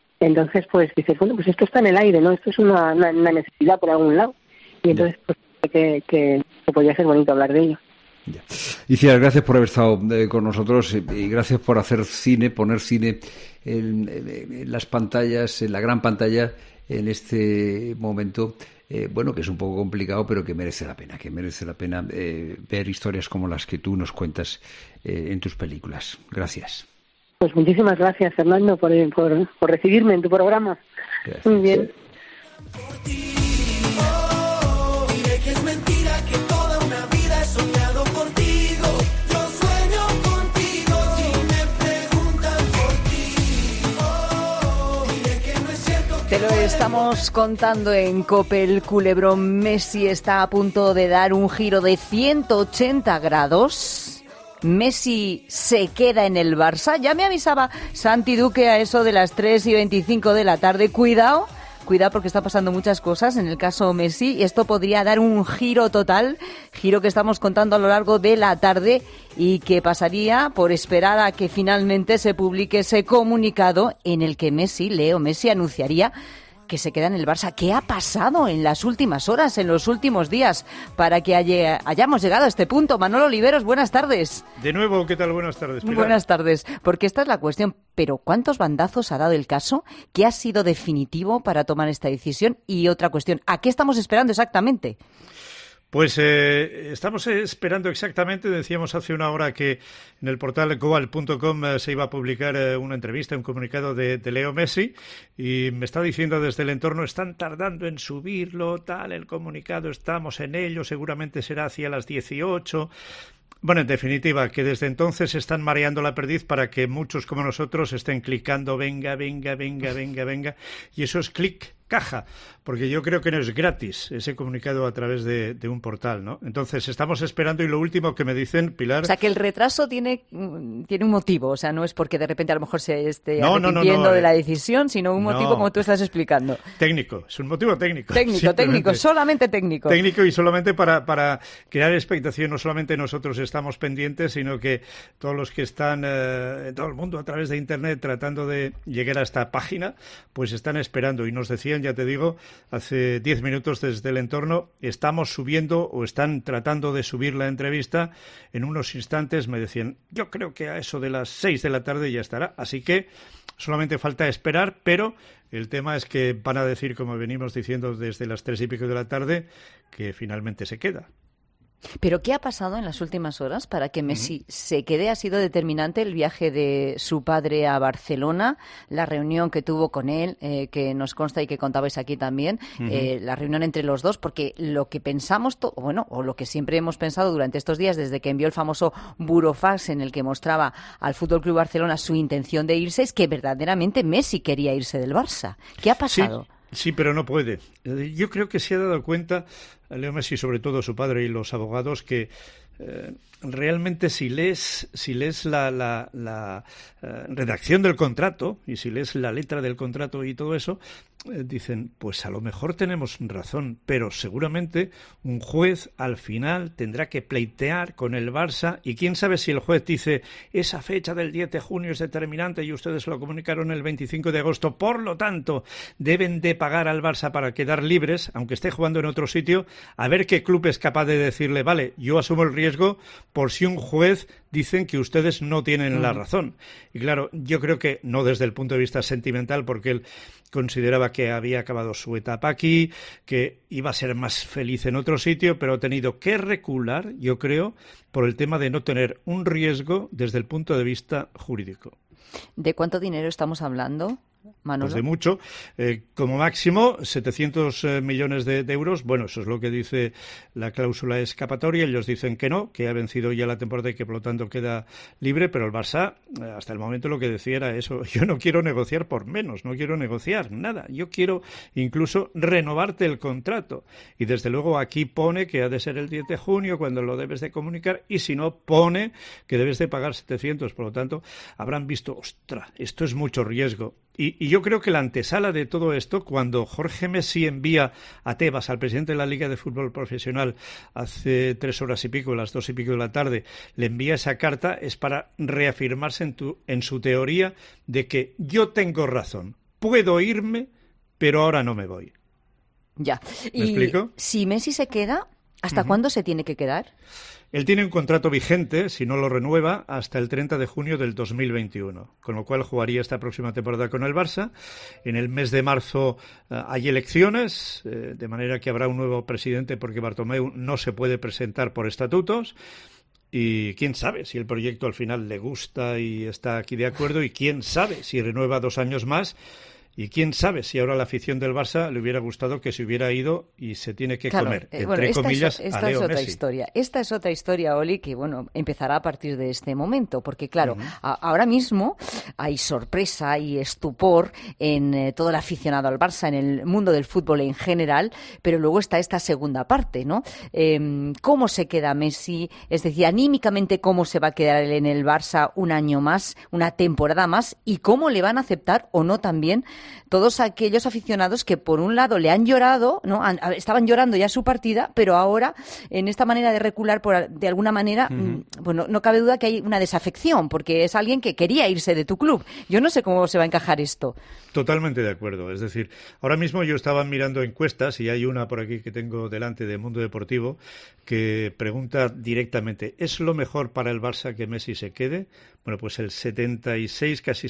[SPEAKER 34] Entonces, pues dices, pues esto está en el aire, ¿no? Esto es una necesidad por algún lado. Y entonces, pues que podría ser bonito hablar de ello.
[SPEAKER 33] Iciar, gracias por haber estado con nosotros y gracias por hacer cine, poner cine en las pantallas, en la gran pantalla, en este momento, bueno, que es un poco complicado, pero que merece la pena ver historias como las que tú nos cuentas en tus películas. Gracias.
[SPEAKER 34] Pues muchísimas gracias, Fernando, por recibirme en tu programa. Gracias. Muy bien.
[SPEAKER 6] Te lo estamos contando en COPE. El culebrón Messi está a punto de dar un giro de 180 grados. Messi se queda en el Barça. Ya me avisaba Santi Duque a eso de las 3:25 de la tarde. Cuidado porque está pasando muchas cosas en el caso Messi y esto podría dar un giro total, giro que estamos contando a lo largo de la tarde y que pasaría por esperar a que finalmente se publique ese comunicado en el que Leo Messi anunciaría que se queda en el Barça. ¿Qué ha pasado en las últimas horas, en los últimos días, para que hayamos llegado a este punto? Manolo Oliveros, buenas tardes.
[SPEAKER 8] De nuevo, ¿qué tal? Buenas tardes, Pilar.
[SPEAKER 6] Buenas tardes, porque esta es la cuestión. Pero ¿cuántos bandazos ha dado el caso? ¿Qué ha sido definitivo para tomar esta decisión? Y otra cuestión, ¿a qué estamos esperando exactamente?
[SPEAKER 8] Pues estamos esperando exactamente, decíamos hace una hora que en el portal goal.com se iba a publicar una entrevista, un comunicado de Leo Messi y me está diciendo desde el entorno, están tardando en subirlo, tal, el comunicado, estamos en ello, seguramente será hacia las 18. Bueno, en definitiva, que desde entonces están mareando la perdiz para que muchos como nosotros estén clicando, venga, y eso es clic caja, porque yo creo que no es gratis ese comunicado a través de un portal, ¿no? Entonces estamos esperando y lo último que me dicen, Pilar...
[SPEAKER 6] O sea, que el retraso tiene un motivo, o sea, no es porque de repente a lo mejor se esté arrepintiendo de la decisión, sino un motivo como tú estás explicando.
[SPEAKER 8] Técnico, es un motivo técnico.
[SPEAKER 6] Técnico, solamente técnico.
[SPEAKER 8] Técnico y solamente para crear expectación, no solamente nosotros estamos pendientes, sino que todos los que están, todo el mundo a través de Internet tratando de llegar a esta página, pues están esperando y nos decían, ya te digo, hace 10 minutos desde el entorno, estamos subiendo o están tratando de subir la entrevista. En unos instantes me decían, yo creo que a eso de las 6 de la tarde ya estará. Así que solamente falta esperar, pero el tema es que van a decir, como venimos diciendo desde las 3 y pico de la tarde, que finalmente se queda.
[SPEAKER 6] ¿Pero qué ha pasado en las últimas horas para que Messi se quede? ¿Ha sido determinante el viaje de su padre a Barcelona, la reunión que tuvo con él, que nos consta y que contabais aquí también, la reunión entre los dos? Porque lo que pensamos, o lo que siempre hemos pensado durante estos días, desde que envió el famoso burofax en el que mostraba al Fútbol Club Barcelona su intención de irse, es que verdaderamente Messi quería irse del Barça. ¿Qué ha pasado?
[SPEAKER 8] Sí, pero no puede. Yo creo que se ha dado cuenta Leo Messi, sobre todo su padre y los abogados, que realmente si lees la redacción del contrato y si lees la letra del contrato y todo eso, dicen, pues a lo mejor tenemos razón, pero seguramente un juez al final tendrá que pleitear con el Barça y quién sabe si el juez dice esa fecha del 10 de junio es determinante y ustedes lo comunicaron el 25 de agosto, por lo tanto deben de pagar al Barça para quedar libres, aunque esté jugando en otro sitio, a ver qué club es capaz de decirle, vale, yo asumo el riesgo por si un juez dicen que ustedes no tienen la razón. Y claro, yo creo que no desde el punto de vista sentimental, porque él consideraba que había acabado su etapa aquí, que iba a ser más feliz en otro sitio, pero ha tenido que recular, yo creo, por el tema de no tener un riesgo desde el punto de vista jurídico.
[SPEAKER 6] ¿De cuánto dinero estamos hablando, Manolo?
[SPEAKER 8] Pues de mucho, como máximo 700 millones de euros. Bueno, eso es lo que dice la cláusula escapatoria. Ellos dicen que no, que ha vencido ya la temporada y que por lo tanto queda libre, pero el Barça hasta el momento lo que decía era eso, yo no quiero negociar por menos, no quiero negociar nada, yo quiero incluso renovarte el contrato. Y desde luego aquí pone que ha de ser el 10 de junio cuando lo debes de comunicar y si no pone que debes de pagar 700, por lo tanto habrán visto, ostras, esto es mucho riesgo. Y yo creo que la antesala de todo esto, cuando Jorge Messi envía a Tebas, al presidente de la Liga de Fútbol Profesional, hace 3 horas y pico, las 2 y pico de la tarde, le envía esa carta, es para reafirmarse en su teoría de que yo tengo razón, puedo irme, pero ahora no me voy.
[SPEAKER 6] Ya.
[SPEAKER 8] ¿Me explico?
[SPEAKER 6] Si Messi se queda, ¿Hasta cuándo se tiene que quedar?
[SPEAKER 8] Él tiene un contrato vigente, si no lo renueva, hasta el 30 de junio del 2021, con lo cual jugaría esta próxima temporada con el Barça. En el mes de marzo hay elecciones, de manera que habrá un nuevo presidente porque Bartomeu no se puede presentar por estatutos. Y quién sabe si el proyecto al final le gusta y está aquí de acuerdo, y quién sabe si renueva 2 años más. Y quién sabe si ahora la afición del Barça le hubiera gustado que se hubiera ido y se tiene que comer, entre comillas, a Leo Messi.
[SPEAKER 6] Esta es otra historia, Oli, que empezará a partir de este momento, porque claro, ahora mismo hay sorpresa, hay estupor en todo el aficionado al Barça, en el mundo del fútbol en general, pero luego está esta segunda parte, ¿no? ¿Cómo se queda Messi? Es decir, anímicamente, ¿cómo se va a quedar él en el Barça un año más, una temporada más? ¿Y cómo le van a aceptar o no también todos aquellos aficionados que por un lado le han llorado, ¿no? Estaban llorando ya su partida, pero ahora en esta manera de recular de alguna manera, bueno, no cabe duda que hay una desafección, porque es alguien que quería irse de tu club. Yo no sé cómo se va a encajar esto.
[SPEAKER 8] Totalmente de acuerdo. Es decir, ahora mismo yo estaba mirando encuestas y hay una por aquí que tengo delante de Mundo Deportivo que pregunta directamente, ¿es lo mejor para el Barça que Messi se quede? Bueno, pues el 76, casi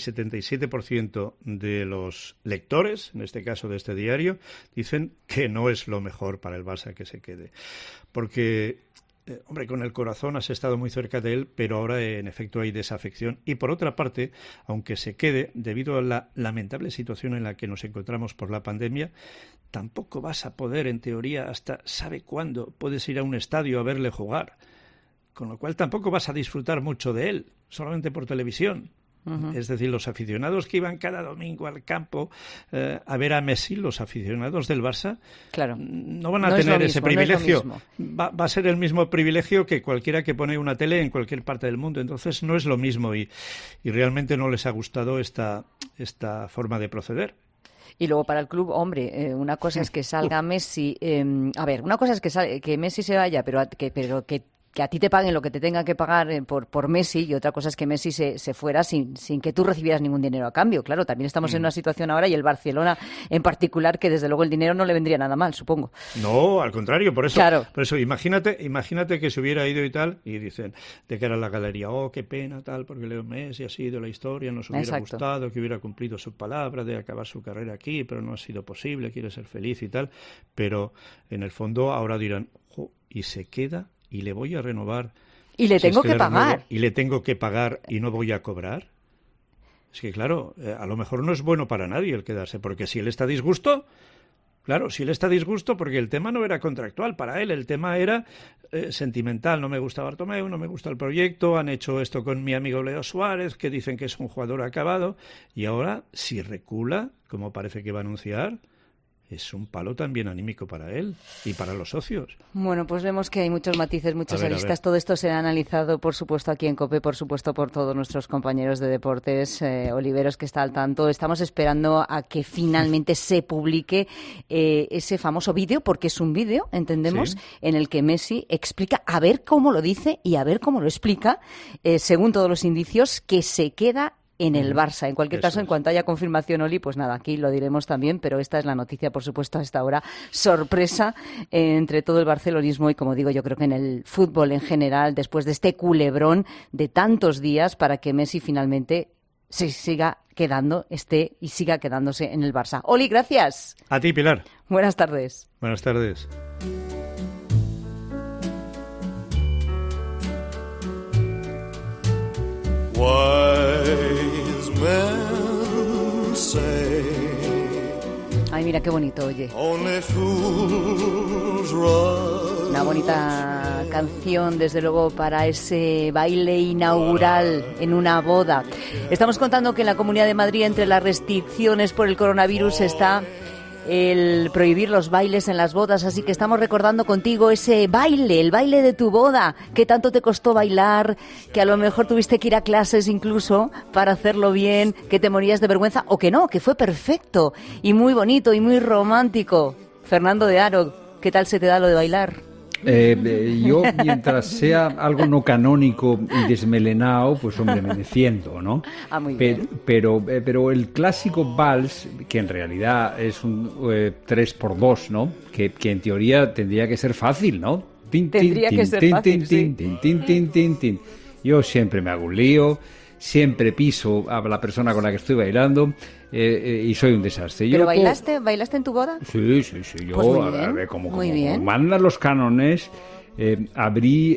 [SPEAKER 8] 77% de los lectores, en este caso de este diario, dicen que no es lo mejor para el Barça que se quede. Porque, hombre, con el corazón has estado muy cerca de él, pero ahora en efecto hay desafección. Y por otra parte, aunque se quede, debido a la lamentable situación en la que nos encontramos por la pandemia, tampoco vas a poder, en teoría, hasta sabe cuándo puedes ir a un estadio a verle jugar. Con lo cual tampoco vas a disfrutar mucho de él, solamente por televisión. Es decir, los aficionados que iban cada domingo al campo a ver a Messi, los aficionados del Barça,
[SPEAKER 6] claro,
[SPEAKER 8] no van a tener ese privilegio. Va a ser el mismo privilegio que cualquiera que pone una tele en cualquier parte del mundo. Entonces no es lo mismo y realmente no les ha gustado esta forma de proceder.
[SPEAKER 6] Y luego para el club, hombre, una cosa es que salga Messi, una cosa es que Messi se vaya, pero que a ti te paguen lo que te tengan que pagar por Messi, y otra cosa es que Messi se fuera sin que tú recibieras ningún dinero a cambio. Claro, también estamos en una situación ahora, y el Barcelona en particular, que desde luego el dinero no le vendría nada mal, supongo.
[SPEAKER 8] No, al contrario, por eso,
[SPEAKER 6] claro.
[SPEAKER 8] Por eso imagínate que se hubiera ido y tal, y dicen de cara a la galería, oh, qué pena, tal, porque Leo Messi ha sido la historia, nos hubiera gustado que hubiera cumplido su palabra de acabar su carrera aquí, pero no ha sido posible, quiere ser feliz y tal, pero en el fondo ahora dirán, y se queda, y le voy a renovar.
[SPEAKER 6] Y le tengo que pagar.
[SPEAKER 8] Y le tengo que pagar y no voy a cobrar. Es que, claro, a lo mejor no es bueno para nadie el quedarse, porque si él está a disgusto, porque el tema no era contractual para él, el tema era sentimental. No me gusta Bartomeu, no me gusta el proyecto, han hecho esto con mi amigo Leo Suárez, que dicen que es un jugador acabado, y ahora, si recula, como parece que va a anunciar, es un palo también anímico para él y para los socios.
[SPEAKER 6] Bueno, pues vemos que hay muchos matices, muchas aristas. Todo esto será analizado, por supuesto, aquí en COPE, por supuesto, por todos nuestros compañeros de deportes. Oliveros, que está al tanto. Estamos esperando a que finalmente se publique ese famoso vídeo, porque es un vídeo, entendemos, en el que Messi explica, a ver cómo lo dice y a ver cómo lo explica, según todos los indicios, que se queda en el Barça. En cualquier caso, en cuanto haya confirmación, Oli, pues nada, aquí lo diremos también, pero esta es la noticia, por supuesto, a esta hora. Sorpresa entre todo el barcelonismo y, como digo, yo creo que en el fútbol en general, después de este culebrón de tantos días, para que Messi finalmente se siga quedando, y siga quedándose en el Barça. Oli, gracias.
[SPEAKER 8] A ti, Pilar.
[SPEAKER 6] Buenas tardes.
[SPEAKER 8] Buenas tardes.
[SPEAKER 1] Wise men say.
[SPEAKER 6] Ay, mira qué bonito, oye.
[SPEAKER 1] Only fools rush.
[SPEAKER 6] Una bonita canción, desde luego, para ese baile inaugural en una boda. Estamos contando que en la Comunidad de Madrid, entre las restricciones por el coronavirus, está el prohibir los bailes en las bodas, así que estamos recordando contigo ese baile, el baile de tu boda, que tanto te costó bailar, que a lo mejor tuviste que ir a clases incluso para hacerlo bien, que te morías de vergüenza, o que no, que fue perfecto y muy bonito y muy romántico. Fernando de Aro, ¿qué tal se te da lo de bailar?
[SPEAKER 33] Yo, mientras sea algo no canónico y desmelenado, pues hombre, me defiendo, ¿no?
[SPEAKER 6] Muy bien.
[SPEAKER 33] Pero el clásico vals, que en realidad es un 3x2, ¿no? Que en teoría tendría que ser fácil, ¿no?
[SPEAKER 6] Tendría que ser fácil,
[SPEAKER 33] Yo siempre me hago un lío, siempre piso a la persona con la que estoy bailando y soy un desastre.
[SPEAKER 6] ¿Pero bailaste en tu boda?
[SPEAKER 33] Sí. Yo,
[SPEAKER 6] pues muy bien,
[SPEAKER 33] a ver, como
[SPEAKER 6] bien.
[SPEAKER 33] mandan los cánones, abrí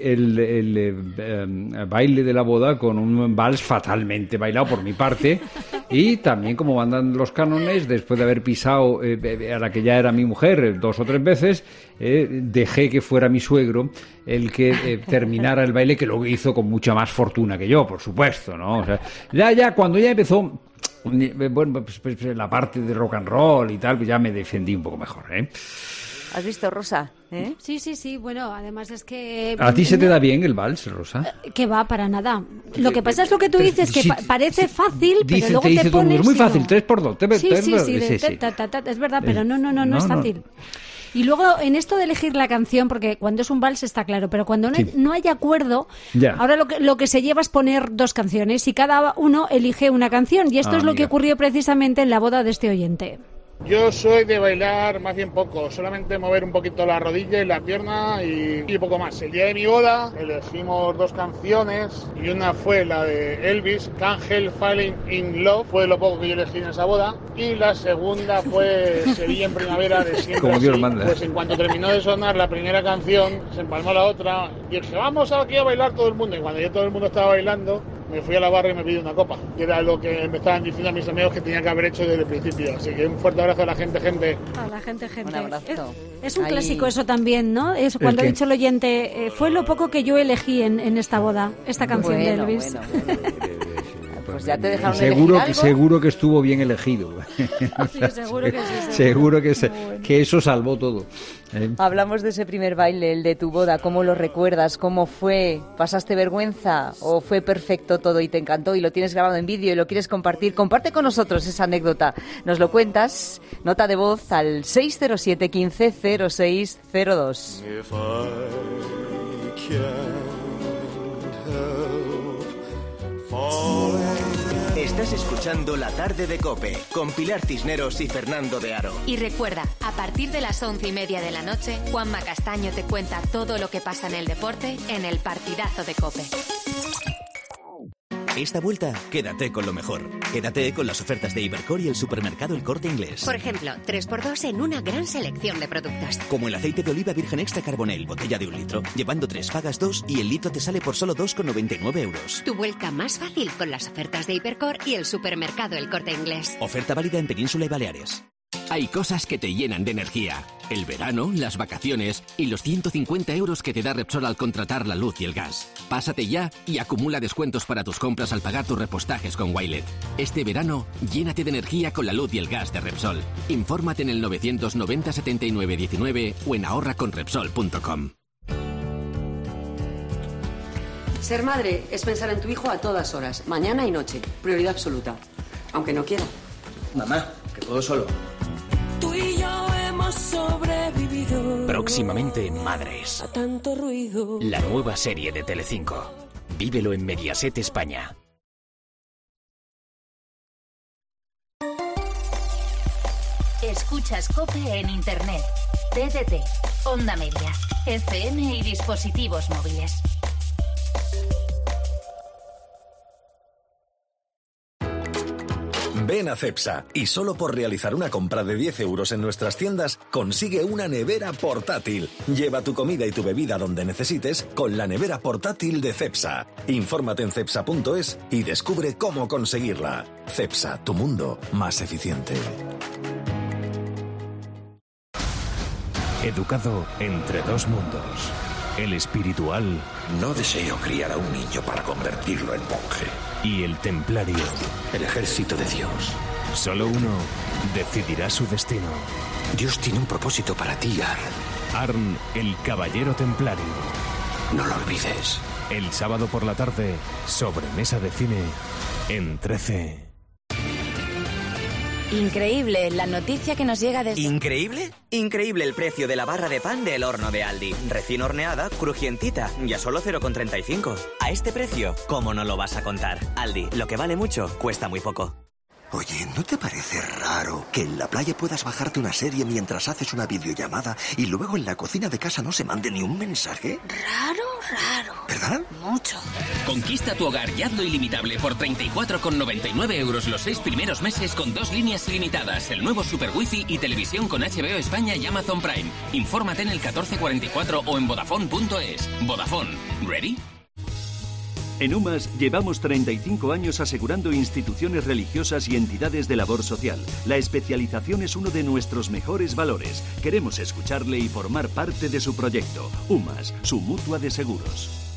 [SPEAKER 33] el baile de la boda con un vals fatalmente bailado por mi parte y también, como mandan los cánones, después de haber pisado a la que ya era mi mujer 2 o 3 veces, dejé que fuera mi suegro el que terminara el baile, que lo hizo con mucha más fortuna que yo, por supuesto, ¿no? O sea, cuando ya empezó, bueno, pues la parte de rock and roll y tal, pues ya me defendí un poco mejor, ¿eh?
[SPEAKER 6] ¿Has visto, Rosa?
[SPEAKER 22] Sí. Bueno, además es que...
[SPEAKER 33] ¿A ti se te da bien el vals, Rosa?
[SPEAKER 22] Que va, para nada. Lo que pasa es lo que tú dices, que parece fácil, pero luego te pones...
[SPEAKER 33] Es muy fácil, 3x2.
[SPEAKER 22] Sí, es verdad, pero no es fácil. Y luego, en esto de elegir la canción, porque cuando es un vals está claro, pero cuando no hay acuerdo, ahora lo que se lleva es poner 2 canciones y cada uno elige una canción. Y esto es lo que ocurrió precisamente en la boda de este oyente.
[SPEAKER 9] Yo soy de bailar más bien poco, solamente mover un poquito la rodilla y la pierna y poco más. El día de mi boda elegimos 2 canciones y una fue la de Elvis, Can't Help Falling in Love, fue lo poco que yo elegí en esa boda, y la segunda fue Sevilla en Primavera de Siempre
[SPEAKER 33] Como
[SPEAKER 9] Así.
[SPEAKER 33] Dios manda.
[SPEAKER 9] Pues en cuanto terminó de sonar la primera canción, se empalmó la otra y dije, vamos aquí a bailar todo el mundo, y cuando ya todo el mundo estaba bailando, me fui a la barra y me pedí una copa, que era lo que me estaban diciendo a mis amigos que tenía que haber hecho desde el principio. Así que un fuerte abrazo a la gente.
[SPEAKER 22] A la gente.
[SPEAKER 6] Un abrazo.
[SPEAKER 22] Es un clásico eso también, ¿no? Eso, cuando ha dicho el oyente, fue lo poco que yo elegí en esta boda, esta canción de Elvis.
[SPEAKER 6] Pues ya te dejaron elegir algo.
[SPEAKER 33] Seguro que estuvo bien elegido.
[SPEAKER 22] Sí, seguro que sí.
[SPEAKER 33] Seguro que eso salvó todo.
[SPEAKER 6] Hablamos de ese primer baile, el de tu boda. ¿Cómo lo recuerdas? ¿Cómo fue? ¿Pasaste vergüenza? ¿O fue perfecto todo y te encantó y lo tienes grabado en vídeo y lo quieres compartir? Comparte con nosotros esa anécdota. Nos lo cuentas, nota de voz al 607 15 0602.
[SPEAKER 2] Estás escuchando La Tarde de COPE con Pilar Cisneros y Fernando de Aro.
[SPEAKER 3] Y recuerda, a partir de las 11:30 de la noche, Juanma Castaño te cuenta todo lo que pasa en el deporte en el partidazo de COPE.
[SPEAKER 10] Esta vuelta, quédate con lo mejor. Quédate con las ofertas de Hipercor y el supermercado El Corte Inglés.
[SPEAKER 28] Por ejemplo, 3x2 en una gran selección de productos.
[SPEAKER 10] Como el aceite de oliva virgen extra Carbonell, botella de 1 litro. Llevando 3 pagas 2 y el litro te sale por solo 2,99 euros.
[SPEAKER 28] Tu vuelta más fácil con las ofertas de Hipercor y el supermercado El Corte Inglés.
[SPEAKER 10] Oferta válida en Península y Baleares.
[SPEAKER 11] Hay cosas que te llenan de energía. El verano, las vacaciones y los 150 euros que te da Repsol al contratar la luz y el gas. Pásate ya y acumula descuentos para tus compras al pagar tus repostajes con Wilet. Este verano, llénate de energía con la luz y el gas de Repsol. Infórmate en el 990 79 19 o en ahorraconrepsol.com.
[SPEAKER 12] Ser madre es pensar en tu hijo a todas horas, mañana y noche. Prioridad absoluta. Aunque no quiera.
[SPEAKER 13] Mamá, que puedo solo.
[SPEAKER 14] Tú y yo hemos sobrevivido.
[SPEAKER 11] Próximamente Madres.
[SPEAKER 14] A tanto ruido.
[SPEAKER 11] La nueva serie de Telecinco. Vívelo en Mediaset España.
[SPEAKER 3] Escuchas COPE en Internet, TDT, Onda Media, FM y dispositivos móviles.
[SPEAKER 26] Ven a Cepsa y solo por realizar una compra de 10 euros en nuestras tiendas consigue una nevera portátil. Lleva tu comida y tu bebida donde necesites con la nevera portátil de Cepsa. Infórmate en cepsa.es y descubre cómo conseguirla. Cepsa, tu mundo más eficiente.
[SPEAKER 4] Educado entre dos mundos. El espiritual.
[SPEAKER 17] No deseo criar a un niño para convertirlo en monje.
[SPEAKER 4] Y el templario.
[SPEAKER 17] El ejército de Dios.
[SPEAKER 4] Solo uno decidirá su destino.
[SPEAKER 17] Dios tiene un propósito para ti, Arn.
[SPEAKER 4] Arn, el caballero templario.
[SPEAKER 17] No lo olvides.
[SPEAKER 4] El sábado por la tarde, sobremesa de cine en 13.
[SPEAKER 28] Increíble la noticia que nos llega desde...
[SPEAKER 15] ¿Increíble? Increíble el precio de la barra de pan del horno de Aldi. Recién horneada, crujientita, y a solo 0,35. A este precio, ¿cómo no lo vas a contar? Aldi, lo que vale mucho, cuesta muy poco.
[SPEAKER 5] Oye, ¿no te parece raro que en la playa puedas bajarte una serie mientras haces una videollamada y luego en la cocina de casa no se mande ni un mensaje?
[SPEAKER 7] Raro.
[SPEAKER 5] ¿Verdad?
[SPEAKER 7] Mucho.
[SPEAKER 11] Conquista tu hogar y hazlo ilimitable por 34,99 euros los 6 primeros meses con 2 líneas ilimitadas, el nuevo Super Wi-Fi y televisión con HBO España y Amazon Prime. Infórmate en el 1444 o en Vodafone.es. Vodafone. ¿Ready?
[SPEAKER 16] En UMAS llevamos 35 años asegurando instituciones religiosas y entidades de labor social. La especialización es uno de nuestros mejores valores. Queremos escucharle y formar parte de su proyecto. UMAS, su mutua de seguros.